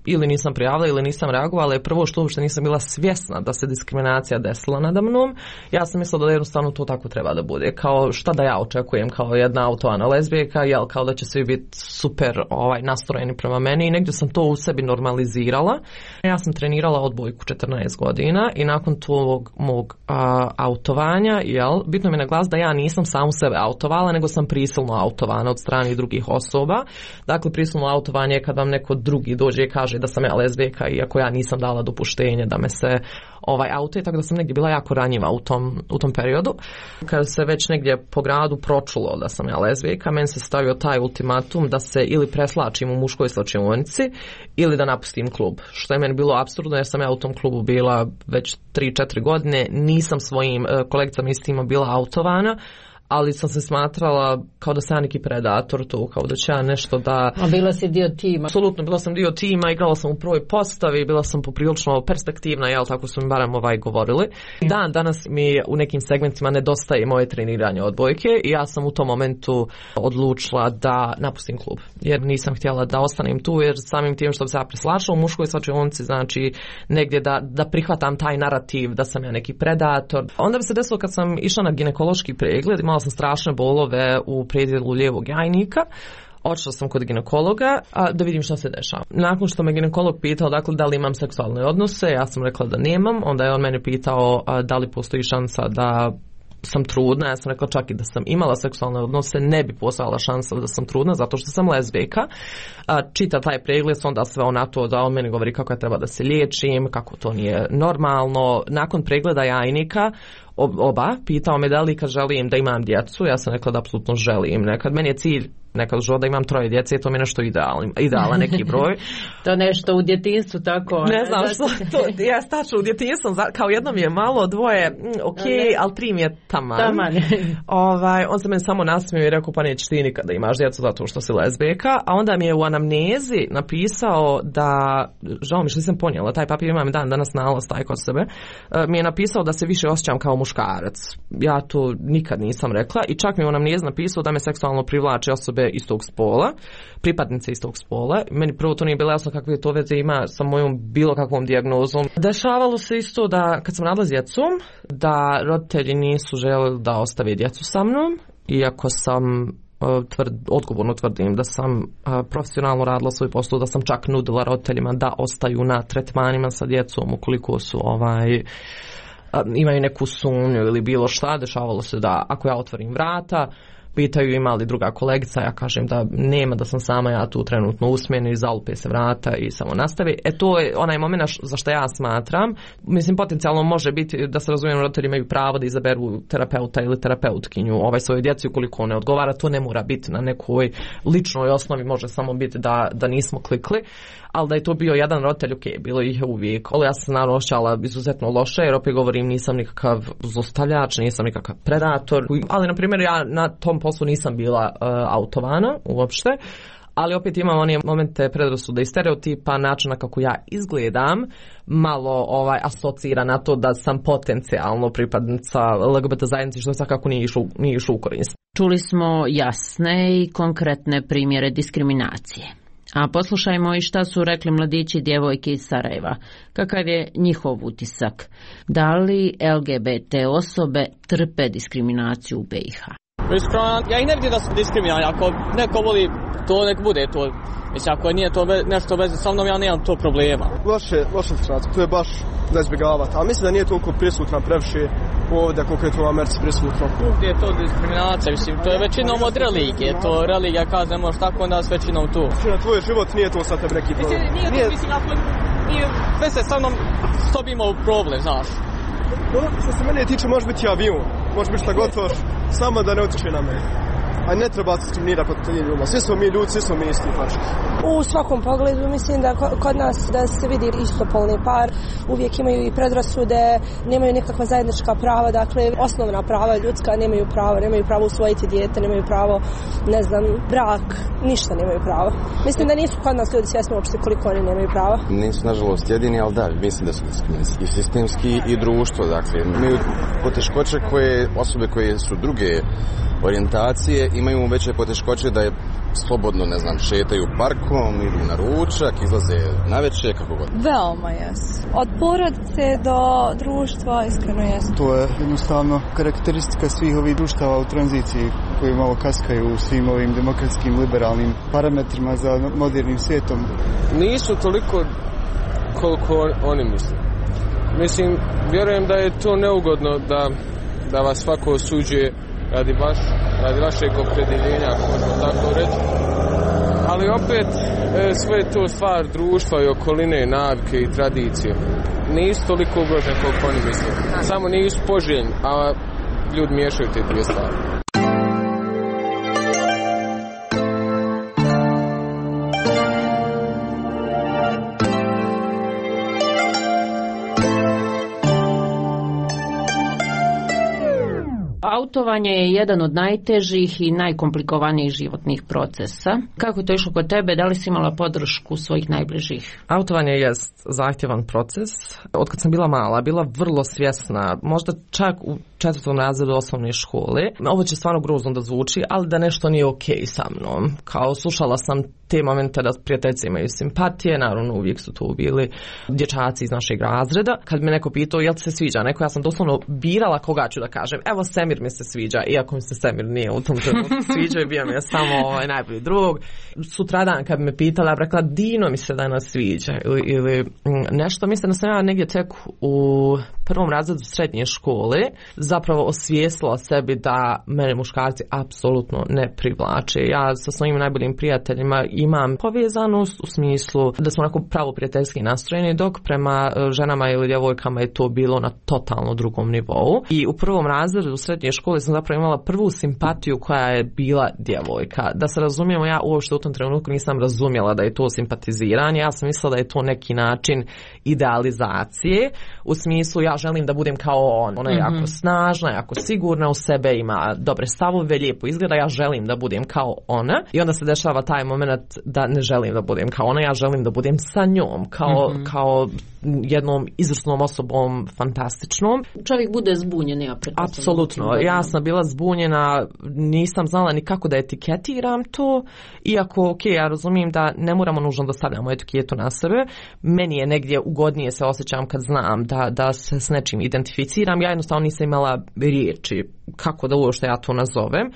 ili nisam prijavila ili nisam reagovala, je prvo što uopšte nisam bila svjesna da se diskriminacija desila nada mnom. Ja sam mislila da jednostavno to tako treba da bude. Kao šta da ja očekujem kao jedna autovana lezbijka, jel, kao da će svi biti super ovaj, nastrojeni prema meni i negdje sam to u sebi normalizirala. Ja sam trenirala odbojku četrnaest godina i nakon tog mog a, autovanja, jel, bitno mi je naglasiti da ja nisam samu sebe autovala, nego sam prisilno autovana od strane drugih osoba. Dakle, prisilno autovanje je kad vam neko drugi dođe i kaže da sam ja lezbijka, iako ja nisam dala dopuštenje da me se ovaj auto, tako da sam negdje bila jako ranjiva u tom, u tom periodu. Kad se već negdje po gradu pročulo da sam ja lezbijka, meni se stavio taj ultimatum da se ili preslačim u muškoj slačionici ili da napustim klub. Što je meni bilo apsurdno jer sam ja u tom klubu bila već tri četiri godine, nisam svojim kolegicama iz tima bila autovana, ali sam se smatrala kao da sam ja neki predator tu, kao da će ja nešto da... A bila si dio tima? Apsolutno, bila sam dio tima, igrala sam u prvoj postavi, bila sam poprilično perspektivna, jel, tako su mi barem ovaj govorili. Dan, danas mi u nekim segmentima nedostaje moje treniranje odbojke i ja sam u tom momentu odlučila da napustim klub, jer nisam htjela da ostanem tu, jer samim tim što bi se ja preslačila u muškoj slačionici, znači negdje da, da prihvatam taj narativ da sam ja neki predator. Onda bi se desilo kad sam išla na ginekološki pregled, imala sam strašne bolove u predjelu lijevog jajnika. Otišla sam kod ginekologa a, da vidim što se dešava. Nakon što me ginekolog pitao dakle, da li imam seksualne odnose, ja sam rekla da nemam. Onda je on mene pitao a, da li postoji šansa da sam trudna. Ja sam rekla čak i da sam imala seksualne odnose ne bi postojala šansa da sam trudna zato što sam lezbijka. Čita taj pregled, onda sve on na to da on meni govori kako ja treba da se liječim, kako to nije normalno. Nakon pregleda jajnika oba pitao me da li kad želim da imam djecu, ja sam rekla da apsolutno želim. Nekad meni je cilj nekad žao da imam troje djece i to mi je nešto idealan, idealan neki broj. To nešto u djetinstvu tako. Ne znam što, to, ja staču u djetinstvu, kao jedno mi je malo, dvoje, ok, ali tri mi je taman. Taman. ovaj, on se meni samo nasmio i rekao pa nećeš ti nikada imaš djecu zato što si lezbijka, a onda mi je u anamnezi napisao da, žao mi što nisam ponijela, taj papir imam dan danas nalaz taj kod sebe, mi je napisao da se više osjećam kao muškarac. Ja to nikad nisam rekla i čak mi je u anamnezi napisao da me seksualno privlači osobe istog spola, pripadnice istog spola. Meni prvo to nije bilo jasno kakve to veze ima sa mojom bilo kakvom dijagnozom. Dešavalo se isto da kad sam radila s djecom, da roditelji nisu željeli da ostave djecu sa mnom, iako sam tvrd, odgovorno tvrdim da sam profesionalno radila svoj posao, da sam čak nudila roditeljima da ostaju na tretmanima sa djecom ukoliko su ovaj imaju neku sumnju ili bilo šta. Dešavalo se da ako ja otvorim vrata, pitaju ima li druga kolegica, ja kažem da nema, da sam sama ja tu trenutno usmjena i zalupe se vrata i samo nastavi. E to je onaj moment za što ja smatram. Mislim, potencijalno može biti da se razumijem, roditelji imaju pravo da izaberu terapeuta ili terapeutkinju ovaj svojoj djeci ukoliko ne odgovara. To ne mora biti na nekoj ličnoj osnovi, može samo biti da, da nismo klikli. Ali da je to bio jedan roditelj, ok, bilo ih je uvijek. Ali ja sam naravno osjećala izuzetno loše, jer opet govorim nisam nikakav zlostavljač, nisam nikakav predator. Ali, na primjer, ja na tom poslu nisam bila uh, autovana uopšte. Ali opet imam one momente predrasude i stereotipa, načina kako ja izgledam, malo ovaj asocira na to da sam potencijalno pripadnica L G B T zajednici, što svakako nije išlo, nije išlo u korist. Čuli smo jasne i konkretne primjere diskriminacije. A poslušajmo i šta su rekli mladići i djevojke iz Sarajeva. Kakav je njihov utisak? Da li L G B T osobe trpe diskriminaciju u B i H? Ja i ne vidim da su diskriminirani. Ako neko voli to, nek bude to. Mislim, ako nije to nešto veze sa mnom, ja nemam to problema. Loše, loše situacija. To je baš da izbjegavati. Ali mislim da nije toliko prisutna previše ovdje koliko je to u Americi prisutno. Gdje je to diskriminacija? Mislim, to je većinom od religije. To religija kaže ne možeš tako, onda s većinom tu. Na tvoj život nije to sad tebi neki problem. Mislim, nije to, nije... mislim, ako nije veze sa mnom, s tobom imao problem, znaš. No, što se mene tiče, može biti avion, može biti šta gotovo, samo da ne utiče na mene. A ne treba se diskriminirati kod tih ljudima. Svi smo mi ljudi, svi smo mi isti pači. U svakom pogledu mislim da kod nas da se vidi istopolni par, uvijek imaju i predrasude, nemaju nikakva zajednička prava, dakle osnovna prava ljudska nemaju pravo, nemaju pravo usvojiti dijete, nemaju pravo, ne znam, brak, ništa nemaju pravo. Mislim da nisu kod nas ljudi svjesni uopšte koliko oni nemaju prava. Nisu nažalost jedini, ali da, mislim da su diskriminacije. I sistemski i društvo, dakle, imaju poteškoće koje, osobe koje su druge orijentacije imaju veće poteškoće da je slobodno, ne znam, šetaju parkom, idu na ručak, izlaze na večer, kako god. Veoma jesu. Od porodice do društva, iskreno jesu. To je jednostavno karakteristika svih ovih društava u tranziciji koji malo kaskaju u svim ovim demokratskim, liberalnim parametrima za modernim svijetom. Nisu toliko koliko oni misle. Mislim, vjerujem da je to neugodno da, da vas svako osuđuje radi, baš, radi vašeg opredjeljenja, ako možemo tako reći. Ali opet, sve je to stvar društva i okoline, navike i tradicije. Nisu toliko ugroženi koliko oni misle. Samo nisu poželjni, a ljudi miješaju te dvije stvari. Autovanje je jedan od najtežih i najkomplikovanijih životnih procesa. Kako je to išlo kod tebe? Da li si imala podršku svojih najbližih? Autovanje je zahtjevan proces. Od kad sam bila mala, bila vrlo svjesna, možda čak u četvrtom razredu osnovne škole. Ovo će stvarno grozno da zvuči, ali da nešto nije okej sa mnom. Kao slušala sam te momente da prijateljci imaju simpatije, naravno uvijek su tu bili dječaci iz našeg razreda. Kad me neko pitao jel ti se sviđa neko, ja sam doslovno birala koga ću da kažem. Evo Semir mi se sviđa, iako mi se Semir nije u tom trenutku sviđao, bio mi je samo ovaj najbolji drug. Sutradan kad bi me pitala, ja rekla Dino mi se danas sviđa ili, ili nešto. Mislim da sam ja negdje tek u prvom razredu srednje škole zapravo osvijestila sebi da mene muškarci apsolutno ne privlače. Ja sa svojim najboljim prijateljima imam povezanost u smislu da smo onako pravo prijateljski nastrojeni, dok prema ženama ili djevojkama je to bilo na totalno drugom nivou. I u prvom razredu u srednje škole sam zapravo imala prvu simpatiju koja je bila djevojka. Da se razumijemo, ja uopšte u tom trenutku nisam razumjela da je to simpatiziranje, ja sam mislila da je to neki način idealizacije, u smislu ja želim da budem kao on. Ona je mm-hmm. jako snažna, jako sigurna u sebe, ima dobre stavove, lijepo izgleda, ja želim da budem kao ona. I onda se dešava taj moment da ne želim da budem kao ona, ja želim da budem sa njom, kao, mm-hmm. kao jednom izvrsnom osobom, fantastičnom. Čovjek bude zbunjen, ja pretpostavljam. Apsolutno, ja sam bila zbunjena, nisam znala ni kako da etiketiram to, iako, ok, ja razumijem da ne moramo nužno da stavljamo etiketu na sebe, meni je negdje ugodnije se osjećam kad znam da, da se s nečim identificiram, ja jednostavno nisam imala riječi kako da uopšte ja to nazovem.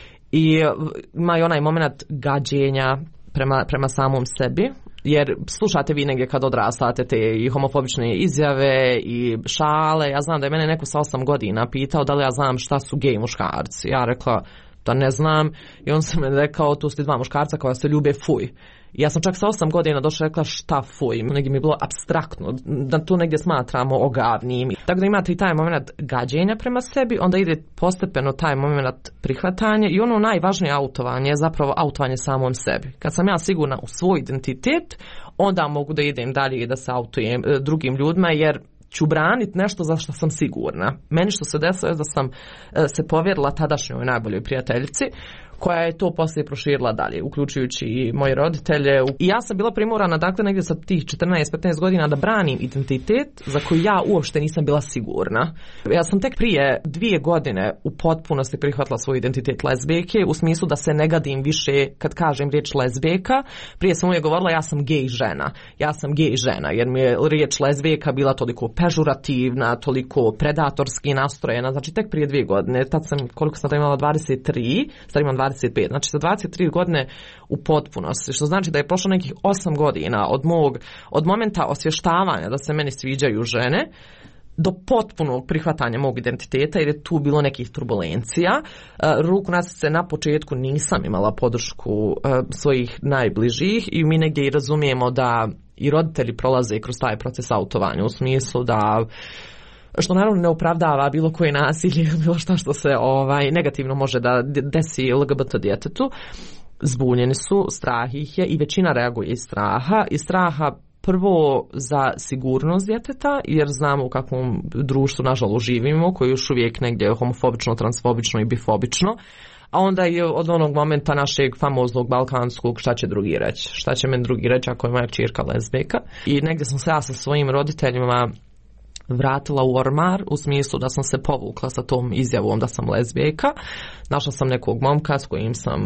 I ima i onaj moment gađenja prema, prema samom sebi, jer slušate vi negdje kad odrastate te i homofobične izjave i šale. Ja znam da je mene neko sa osam godina pitao da li ja znam šta su gej muškarci. Ja rekla da ne znam i on se me rekao tu su dva muškarca koja se ljube, fuj. Ja sam čak sa osam godina došla rekla šta fuj, negdje mi je bilo apstraktno, da tu negdje smatramo ogavnim. Tako da imate i taj moment gađenja prema sebi, onda ide postepeno taj moment prihvatanja i ono najvažnije autovanje je zapravo autovanje samom sebi. Kad sam ja sigurna u svoj identitet, onda mogu da idem dalje i da se autujem drugim ljudima, jer ću braniti nešto za što sam sigurna. Meni što se desilo je da sam se povjerila tadašnjoj najboljoj prijateljici, koja je to poslije proširila dalje, uključujući i moje roditelje. I ja sam bila primorana, dakle, negdje sa tih četrnaest petnaest godina da branim identitet za koji ja uopšte nisam bila sigurna. Ja sam tek prije dvije godine u potpunosti prihvatila svoj identitet lezbijke, u smislu da se ne gadim više kad kažem riječ lezbijka. Prije sam uvijek govorila ja sam gej žena. Ja sam gej žena, jer mi je riječ lezbijka bila toliko pežurativna, toliko predatorski nastrojena. Znači, tek prije dvije godine, tad sam, koliko sam da imala, dvadeset tri, sad imam dvadeset pet, znači sa dvadeset tri godine u potpunosti, što znači da je prošlo nekih osam godina od mog, od momenta osvještavanja da se meni sviđaju žene do potpunog prihvatanja mog identiteta, jer je tu bilo nekih turbulencija. Ruku na srce, na početku nisam imala podršku svojih najbližih i mi negdje i razumijemo da i roditelji prolaze kroz taj proces autovanja, u smislu da, što naravno ne opravdava bilo koje nasilje, bilo šta što se ovaj negativno može da desi L G B T djetetu. Zbunjeni su, strah ih je i većina reaguje iz straha. Iz straha prvo za sigurnost djeteta, jer znamo u kakvom društvu nažalost živimo, koji još uvijek negdje je homofobično, transfobično i bifobično. A onda je od onog momenta našeg famoznog balkanskog šta će drugi reći. Šta će meni drugi reći ako je moja kćerka lezbijka. I negdje sam se ja sa svojim roditeljima vratila u ormar, u smislu da sam se povukla sa tom izjavom da sam lezbijka. Našla sam nekog momka s kojim sam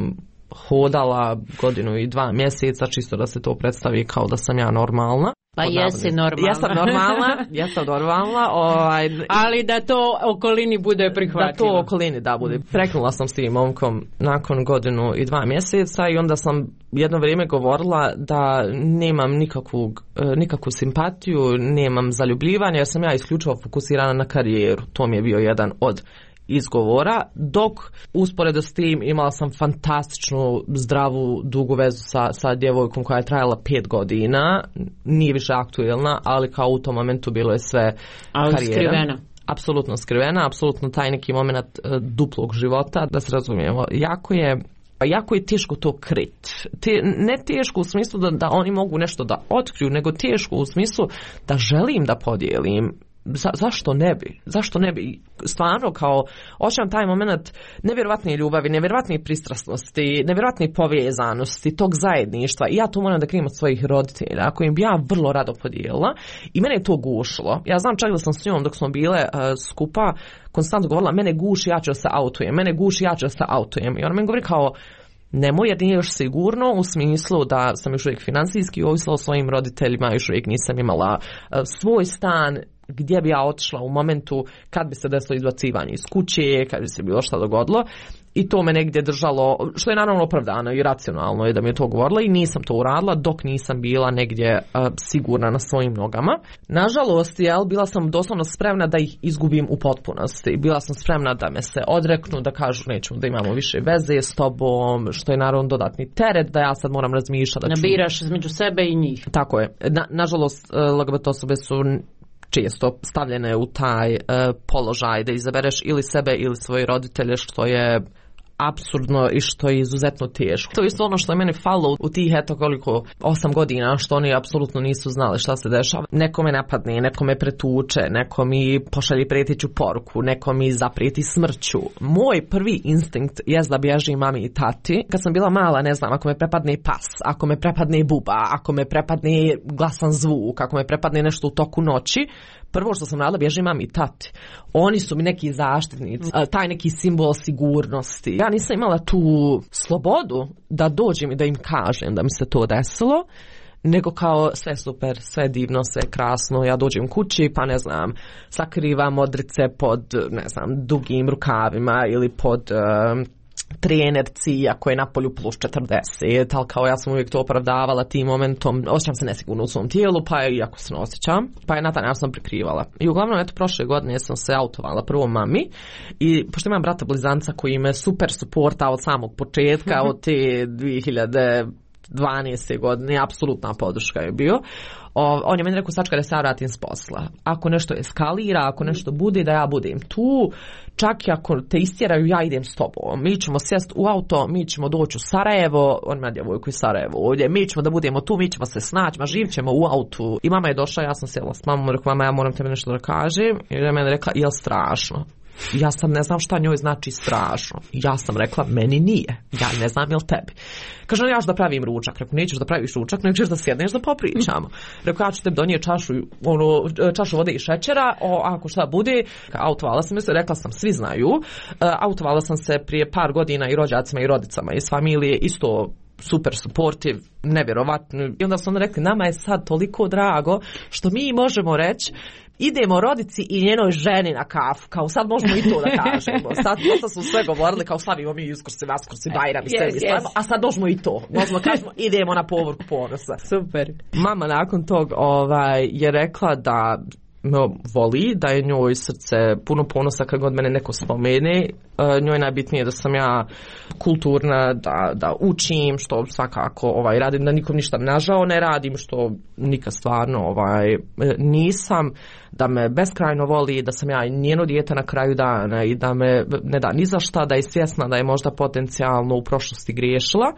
hodala godinu i dva mjeseca, čisto da se to predstavi kao da sam ja normalna. Pa jesi normalna. Jesam normalna, jesam normalna. Ovaj, ali da to okolini bude prihvatljivo. Da to okolini da bude. Preknula sam s tim momkom nakon godinu i dva mjeseca i onda sam jedno vrijeme govorila da nemam nikakvu, nikakvu simpatiju, nemam zaljubljivanje jer sam ja isključivo fokusirana na karijeru. To mi je bio jedan od izgovora, dok usporedo s tim imala sam fantastičnu, zdravu, dugu vezu sa, sa djevojkom koja je trajala pet godina, nije više aktuelna, ali kao u tom momentu bilo je sve ali karijera. Skrivena. Apsolutno skrivena, apsolutno taj neki moment uh, duplog života, da se razumijemo. Jako je jako je teško to krit. Te, ne teško u smislu da, da oni mogu nešto da otkriju, nego teško u smislu da želim da podijelim. Za, zašto ne bi? Zašto ne bi? Stvarno kao osjećam taj moment nevjerovatne ljubavi, nevjerovatne pristrasnosti, nevjerovatne povezanosti, tog zajedništva i ja to moram da krijem od svojih roditelja kojim bi ja vrlo rado podijelila i mene je to gušilo. Ja znam čak da sam s njom dok smo bile uh, skupa konstantno govorila mene guši, ja ću da se autujem, mene guši, ja ću da se autujem i ona meni govori kao nemoj jer nije još sigurno u smislu da sam još uvijek financijski ovisila o svojim roditeljima, još uvijek nisam imala uh, svoj stan gdje bi ja otišla u momentu kad bi se desilo izbacivanje iz kuće, kad bi se bilo šta dogodilo i to me negdje držalo, što je naravno opravdano i racionalno je da mi je to govorila i nisam to uradila dok nisam bila negdje uh, sigurna na svojim nogama. Nažalost, jel, bila sam doslovno spremna da ih izgubim u potpunosti. Bila sam spremna da me se odreknu, da kažu nećemo da imamo više veze s tobom, što je naravno dodatni teret da ja sad moram razmišljati. Da ću... Nabiraš između sebe i njih. Tako je. Na, nažalost, L G B T osobe su često stavljene u taj uh, položaj da izabereš ili sebe ili svoje roditelje, što je apsurdno i što je izuzetno teško. To je isto ono što je meni falilo u tih eto koliko osam godina, što oni apsolutno nisu znali šta se dešava. Neko me napadne, neko me pretuče, neko mi pošalje prijeteću poruku, neko mi zaprijeti smrću. Moj prvi instinkt je da bježim mami i tati. Kad sam bila mala, ne znam, ako me prepadne pas, ako me prepadne buba, ako me prepadne glasan zvuk, ako me prepadne nešto u toku noći, prvo što sam radila, bježim mami i tati. Oni su mi neki zaštitnici, taj neki simbol sigurnosti. Ja nisam imala tu slobodu da dođem i da im kažem da mi se to desilo, nego kao sve super, sve divno, sve krasno. Ja dođem kući pa ne znam, sakrivam modrice pod ne znam, dugim rukavima ili pod... Uh, trenerci, ako je na polju plus četrdeset, ali kao ja sam uvijek to opravdavala tim momentom, osjećam se nesigurno u svom tijelu, pa je, iako se ne osjećam, pa je na taj način sam prikrivala. I uglavnom, eto, prošle godine sam se autovala prvo mami i pošto imam brata blizanca koji me super suporta od samog početka, od te dvije hiljade dvanaeste godine, apsolutna podrška je bio. O, on je meni rekao sačka da se ja vratim s posla. Ako nešto eskalira, ako nešto bude, da ja budem tu, čak i ako te istjeraju, ja idem s tobom. Mi ćemo sjest u auto, mi ćemo doći u Sarajevo, on ima djevojku iz Sarajevo ovdje, mi ćemo da budemo tu, mi ćemo se snaći, ma živit ćemo u autu. I mama je došla, ja sam sjela s mamom, rekla, mama, ja moram tebi nešto da kažem. I je meni rekla, jel strašno? Ja sam ne znam šta njoj znači strašno. Ja sam rekla, meni nije. Ja ne znam jel tebi. Kaže, ja ću da pravim ručak. Rekao, nećeš da praviš ručak, nego ćeš da sjedneš da popričamo. Rekao, ja ću tebi donijeti čašu, ono, čašu vode i šećera, o, ako šta bude. Autovala sam se, rekla sam, svi znaju. Autovala sam se prije par godina i rođacima i rodicama iz familije, isto super supportiv, nevjerovatno. I onda su onda rekli, nama je sad toliko drago što mi možemo reći idemo rodici i njenoj ženi na kafu, kao sad možemo i to da kažemo. Sad dosta su sve govorili kao slavimo mi Uskrsi, Vaskrsi, Bajram i sve yes, yes. A sad možemo i to. Možemo kažemo idemo na povorku ponosa. Super. Mama nakon tog ovaj, je rekla da me voli, da je njoj srce puno ponosa kad god mene neko spomene. Njoj je najbitnije da sam ja kulturna, da, da učim, što svakako ovaj, radim, da nikom ništa nažao ne radim, što nikad stvarno ovaj, nisam, da me beskrajno voli, da sam ja njeno dijete na kraju dana i da me ne da ni za šta, da je svjesna da je možda potencijalno u prošlosti griješila.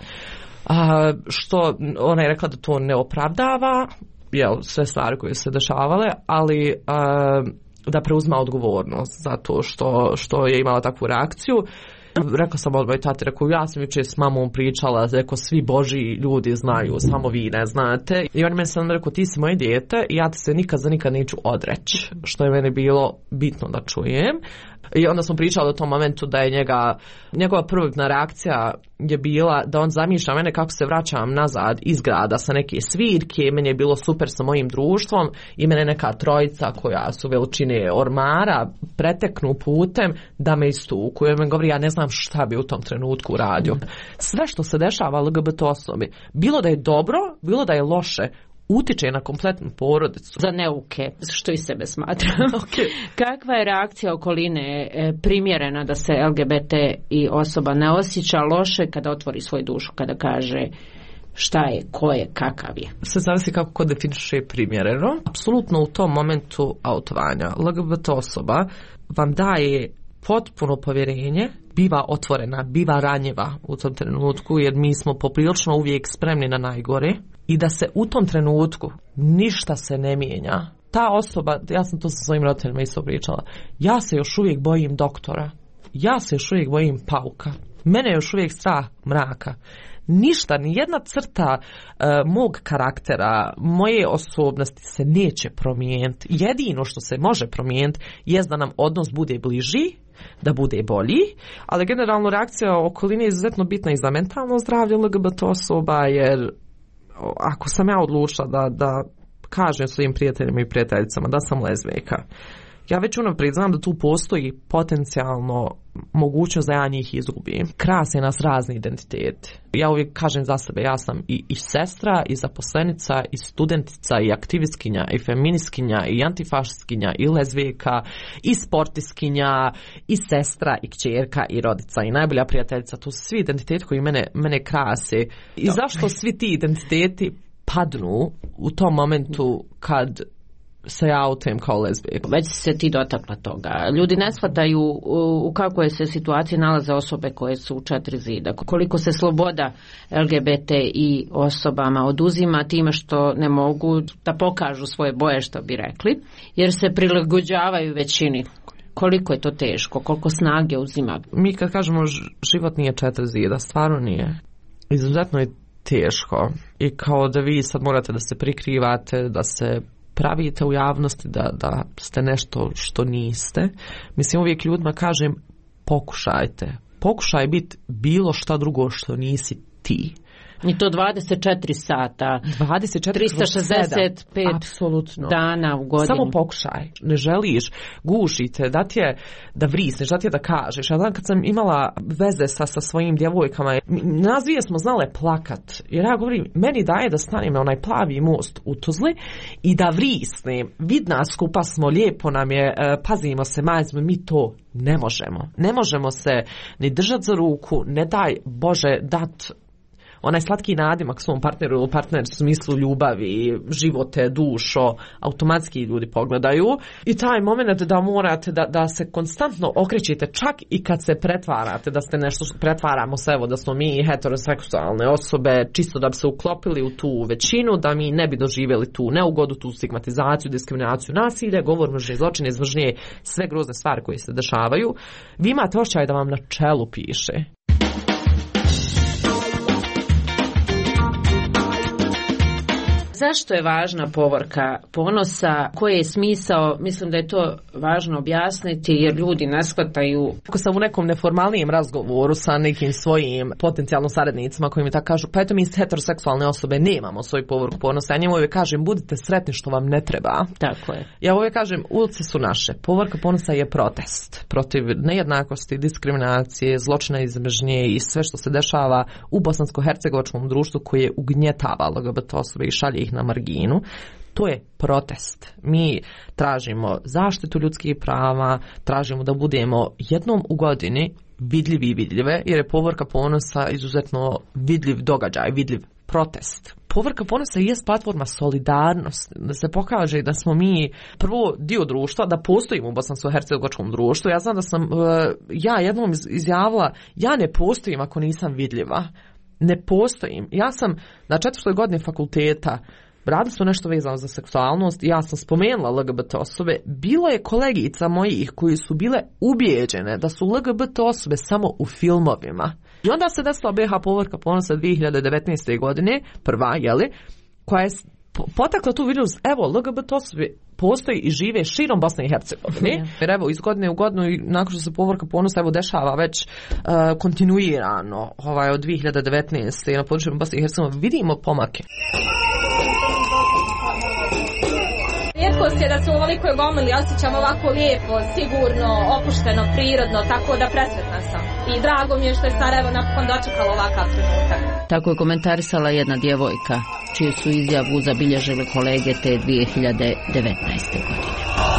A, što ona je rekla da to ne opravdava, jel, sve stvari koje su se dešavale, ali uh, da preuzma odgovornost zato što, što je imala takvu reakciju. Rekla sam odmah i tati, rekao, ja sam jučer s mamom pričala, rekao, svi božji ljudi znaju, samo vi ne znate. I on meni sam rekao, ti si moje dijete i ja ti se nikad za nikad neću odreći, što je meni bilo bitno da čujem. I onda smo pričali o tom momentu da je njega, njegova prvotna reakcija je bila da on zamišlja mene kako se vraćam nazad iz grada sa neke svirke, meni je bilo super sa mojim društvom i mene neka trojica koja su veličine ormara preteknu putem da me istuku. I on govori, ja ne znam šta bi u tom trenutku uradio. Sve što se dešava L G B T osobi, bilo da je dobro, bilo da je loše, utiče na kompletnu porodicu. Za neuke, što i sebe smatram. Okay. Kakva je reakcija okoline primjerena da se L G B T i osoba ne osjeća loše kada otvori svoju dušu, kada kaže šta je, ko je, kakav je? Sve zavisi kako ko definiše primjereno. Apsolutno u tom momentu autovanja L G B T osoba vam daje potpuno povjerenje, biva otvorena, biva ranjiva u tom trenutku, jer mi smo poprilično uvijek spremni na najgore i da se u tom trenutku ništa se ne mijenja. Ta osoba, ja sam to sa svojim roditeljima isto pričala, ja se još uvijek bojim doktora, ja se još uvijek bojim pauka, mene je još uvijek strah mraka. Ništa, ni jedna crta uh, mog karaktera, moje osobnosti se neće promijeniti. Jedino što se može promijeniti je da nam odnos bude bliži, da bude bolji, ali generalno reakcija okoline je izuzetno bitna i za mentalno zdravlje L G B T osoba, jer ako sam ja odlučila da, da kažem svojim prijateljima i prijateljicama da sam lezbijka, ja već unaprijed znam da tu postoji potencijalno mogućnost da ja njih izgubim. Krase nas razni identiteti. Ja uvijek kažem za sebe, ja sam i, i sestra, i zaposlenica, i studentica, i aktivistkinja, i feministkinja, i antifašistkinja, i lezbijka, i sportiskinja, i sestra, i kćerka, i rodica, i najbolja prijateljica. To su svi identiteti koji mene, mene krase. I da. Zašto svi ti identiteti padnu u tom momentu kad se ja autujem kao lezbijka? Već se ti dotakla toga. Ljudi ne shvataju u, u kakvoj se situaciji nalaze osobe koje su u četiri zida. Koliko se sloboda L G B T i osobama oduzima time što ne mogu da pokažu svoje boje, što bi rekli, jer se prilagođavaju većini. Koliko je to teško, koliko snage uzima? Mi kad kažemo život nije četiri zida, stvarno nije. Izuzetno je teško. I kao da vi sad morate da se prikrivate, da se pravite u javnosti, da, da ste nešto što niste. Mislim, uvijek ljudima kažem, pokušajte. Pokušaj biti bilo šta drugo što nisi ti. I to dvadeset četiri sata, dvadeset četiri trista šezdeset pet apsolutno dana u godinu. Samo pokušaj. Ne želiš, gušite, da ti je da vrisneš, da ti je da kažeš. Ja znam kad sam imala veze sa, sa svojim djevojkama, nas dvije smo znale plakat. Jer ja govorim, meni daje da stanem na onaj plavi most u Tuzli i da vrisnem. Vidna skupa smo, lijepo nam je, pazimo se, majzmo, mi to ne možemo. Ne možemo se ni držati za ruku, ne daj Bože dat onaj slatki nadimak svom partneru ili partner u smislu ljubavi, živote, dušo, automatski ljudi pogledaju. I taj moment da morate da, da se konstantno okrećete, čak i kad se pretvarate, da ste nešto, pretvaramo se, evo da smo mi heteroseksualne osobe, čisto da bi se uklopili u tu većinu, da mi ne bi doživjeli tu neugodu, tu stigmatizaciju, diskriminaciju, nasilje, govor mržnje, zločine, izvršnje, sve grozne stvari koje se dešavaju. Vi imate osjećaj da vam na čelu piše. Zašto je važna povorka ponosa? Koji je smisao? Mislim da je to važno objasniti jer ljudi ne shvataju. Ako sam u nekom neformalnijem razgovoru sa nekim svojim potencijalno saradnicima koji mi tako kažu, pa eto mi heteroseksualne osobe nemamo svoju povorku ponosa. Ja njemu uvijek kažem, budite sretni što vam ne treba. Tako je. Ja uvijek kažem, ulice su naše. Povorka ponosa je protest protiv nejednakosti, diskriminacije, zločina iz mržnje i sve što se dešava u bosansko-hercegovačkom društvu koje ugnjetava L G B T osobe i šalje ih na marginu. To je protest. Mi tražimo zaštitu ljudskih prava, tražimo da budemo jednom u godini vidljivi i vidljive, jer je povorka ponosa izuzetno vidljiv događaj, vidljiv protest. Povorka ponosa je platforma solidarnosti, da se pokaže da smo mi prvo dio društva, da postojimo u bosansko-hercegovačkom društvu. Ja znam da sam ja jednom izjavila, ja ne postojim ako nisam vidljiva. Ne postojim. Ja sam na četvrtoj godini fakulteta, radili su nešto vezano za seksualnost i ja sam spomenula L G B T osobe. Bilo je kolegica mojih koji su bile ubijeđene da su L G B T osobe samo u filmovima. I onda se desila B H povorka ponosa dvije hiljade devetnaeste. godine, prva, jeli, koja je potakla tu vidjeli, evo, L G B T osobe postoji i žive širom Bosne i Hercegovine. Jer evo, iz godine u godinu i nakon što se Povorka ponosa evo dešava već uh, kontinuirano ovaj, od dvije hiljade devetnaeste na području Bosne i Hercegovine vidimo pomake. Rijetkost je da se u ovolikoj gomili osjećam ovako lijepo, sigurno, opušteno, prirodno, tako da presretna sam. I drago mi je što je Sarajevo napokon dočekalo ovakav trenutak. Tako je komentarisala jedna djevojka, čiju su izjavu zabilježili kolege te dvije hiljade devetnaeste. godine.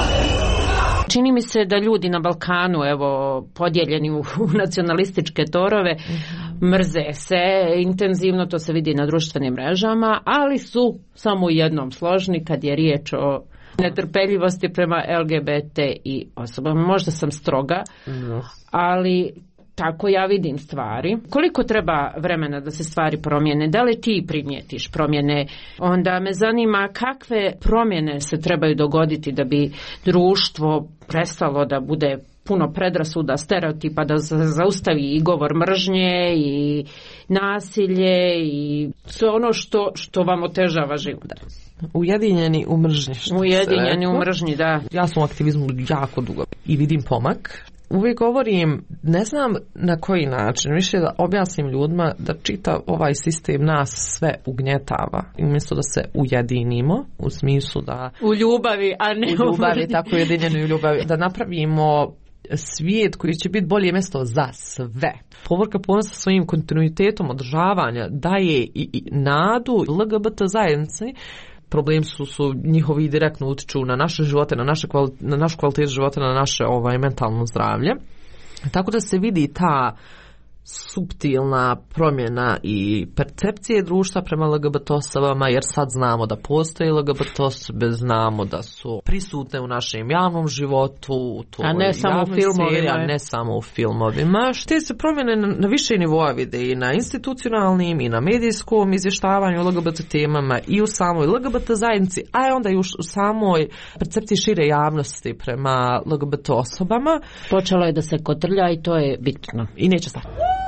Čini mi se da ljudi na Balkanu, evo, podijeljeni u, u nacionalističke torove, mrze se intenzivno, to se vidi na društvenim mrežama, ali su samo u jednom složni kad je riječ o netrpeljivosti prema L G B T i osobama. Možda sam stroga, ali tako ja vidim stvari. Koliko treba vremena da se stvari promijene? Da li ti primijetiš promjene? Onda me zanima kakve promjene se trebaju dogoditi da bi društvo prestalo da bude puno predrasuda, stereotipa, da zaustavi i govor mržnje i nasilje i sve ono što, što vam otežava život. Ujedinjeni u mržnji. Ujedinjeni u mržnji, da. Ja sam u aktivizmu jako dugo i vidim pomak. Uvijek govorim, ne znam na koji način, više da objasnim ljudima da čita ovaj sistem nas sve ugnjetava. I umjesto da se ujedinimo, u smislu da... U ljubavi, a ne u ljubavi, tako ujedinjeni u ljubavi. Da napravimo svijet koji će biti bolje mjesto za sve. Povorka ponosa svojim kontinuitetom održavanja daje i, i nadu L G B T zajednici. Problem su, su njihovi direktno utiču na naše živote, na, naše kvali, na našu kvalitetu života, na naše ovaj, mentalno zdravlje. Tako da se vidi ta suptilna promjena i percepcije društva prema L G B T osobama, jer sad znamo da postoje L G B T osobe, znamo da su prisutne u našem javnom životu, u toj a ne samo u filmovima, seriji, a ne samo u filmovima. Te se promjene na, na više nivoa vide i na institucionalnim i na medijskom izvještavanju o L G B T temama i u samoj L G B T zajednici, a onda i u samoj percepciji šire javnosti prema L G B T osobama. Počelo je da se kotrlja i to je bitno. I neće stati.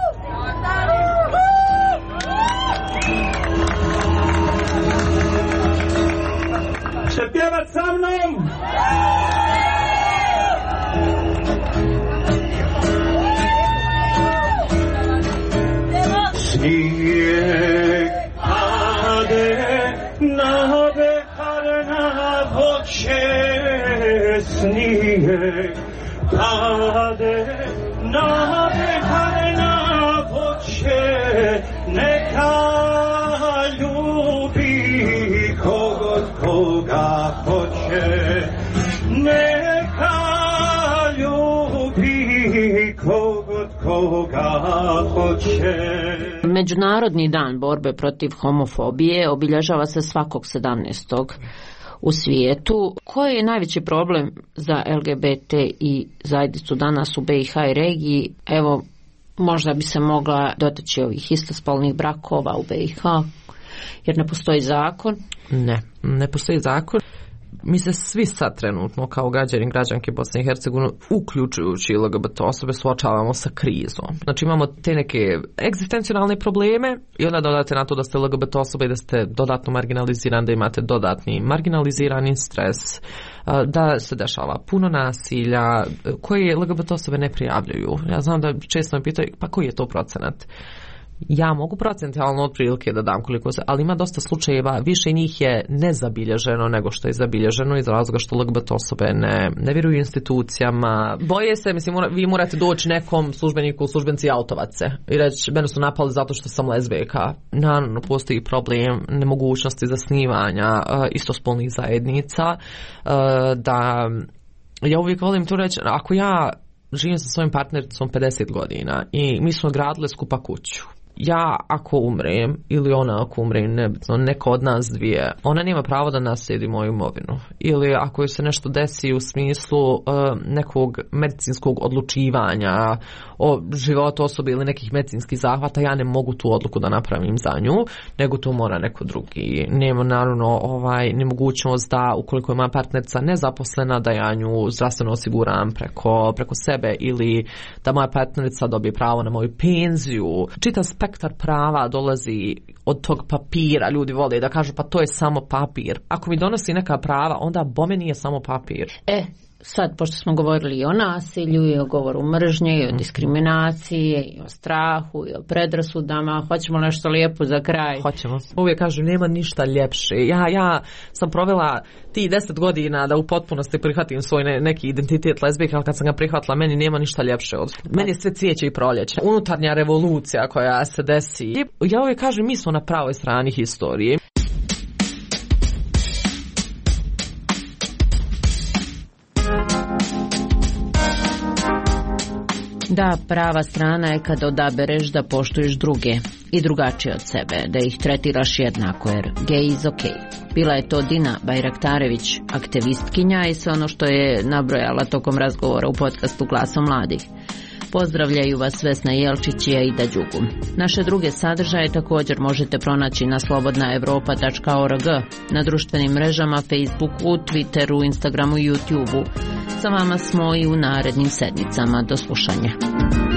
Će pjevat sa mnom? Snijeg pade na behar na voće, snijeg pade na behar na voće, neka ljubi kogod koga hoće, neka ljubi kogod koga hoće. Međunarodni dan borbe protiv homofobije obilježava se svakog sedamnaestog u svijetu. Koji je najveći problem za L G B T i zajednicu danas u B i H i regiji? Evo, možda bi se mogla dotaći ovih istospolnih brakova u B i H, jer ne postoji zakon. Ne, ne postoji zakon. Mi se svi sad trenutno kao građani građanke Bosne i Hercegovine, uključujući L G B T osobe, suočavamo sa krizom. Znači imamo te neke egzistencionalne probleme i onda dodate na to da ste L G B T osobe i da ste dodatno marginalizirani, da imate dodatni marginalizirani stres, da se dešava puno nasilja koje L G B T osobe ne prijavljuju. Ja znam da često me pitaju pa koji je to procenat? Ja mogu procentualno otprilike da dam koliko se, ali ima dosta slučajeva, više njih je nezabilježeno nego što je zabilježeno iz razloga što L G B T osobe ne, ne vjeruju institucijama. Boje se, mislim, vi morate doći nekom službeniku, službenci autovace i reći, mene su napali zato što sam lezbijka. Naravno, postoji problem nemogućnosti zasnivanja uh, istospolnih zajednica, uh, da ja uvijek volim to reći, ako ja živim sa svojim partnericom pedeset godina i mi smo gradili skupa kuću. Ja ako umrem ili ona ako umre, nebitno, neko od nas dvije, ona nema pravo da naslijedi moju imovinu. Ili ako joj se nešto desi u smislu uh, nekog medicinskog odlučivanja o životu osobe ili nekih medicinskih zahvata, ja ne mogu tu odluku da napravim za nju, nego to mora neko drugi. Nema naravno ovaj, nemogućnost da ukoliko je moja partnerica nezaposlena, da ja nju zdravstveno osiguram preko, preko sebe ili da moja partnerica dobije pravo na moju penziju. Čitav spektar prava dolazi od tog papira, ljudi vole da kažu pa to je samo papir. Ako mi donosi neka prava, onda bome nije samo papir. E, sad, pošto smo govorili i o nasilju, i o govoru mržnje, i o diskriminaciji, i o strahu, i o predrasudama, hoćemo nešto lijepo za kraj? Hoćemo. Uvijek kažem, nema ništa ljepše. Ja, ja sam provela ti deset godina da u potpunosti prihvatim svoj ne, neki identitet lezbijke, ali kad sam ga prihvatila, meni nema ništa ljepše od... Meni je sve cvijeće i proljeće. Unutarnja revolucija koja se desi. Ja uvijek kažem, mi smo na pravoj strani historije. Da, prava strana je kad odabereš da poštuješ druge i drugačije od sebe, da ih tretiraš jednako, jer gay is ok. Bila je to Dina Bajraktarević, aktivistkinja, i sve ono što je nabrojala tokom razgovora u podcastu Glasa mladih. Pozdravljaju vas Vesna Jelčić i Aida Đugu. Naše druge sadržaje također možete pronaći na slobodna evropa tačka org, na društvenim mrežama Facebooku, Twitteru, Instagramu i YouTubeu. Sa vama smo i u narednim sedmicama. Do slušanja.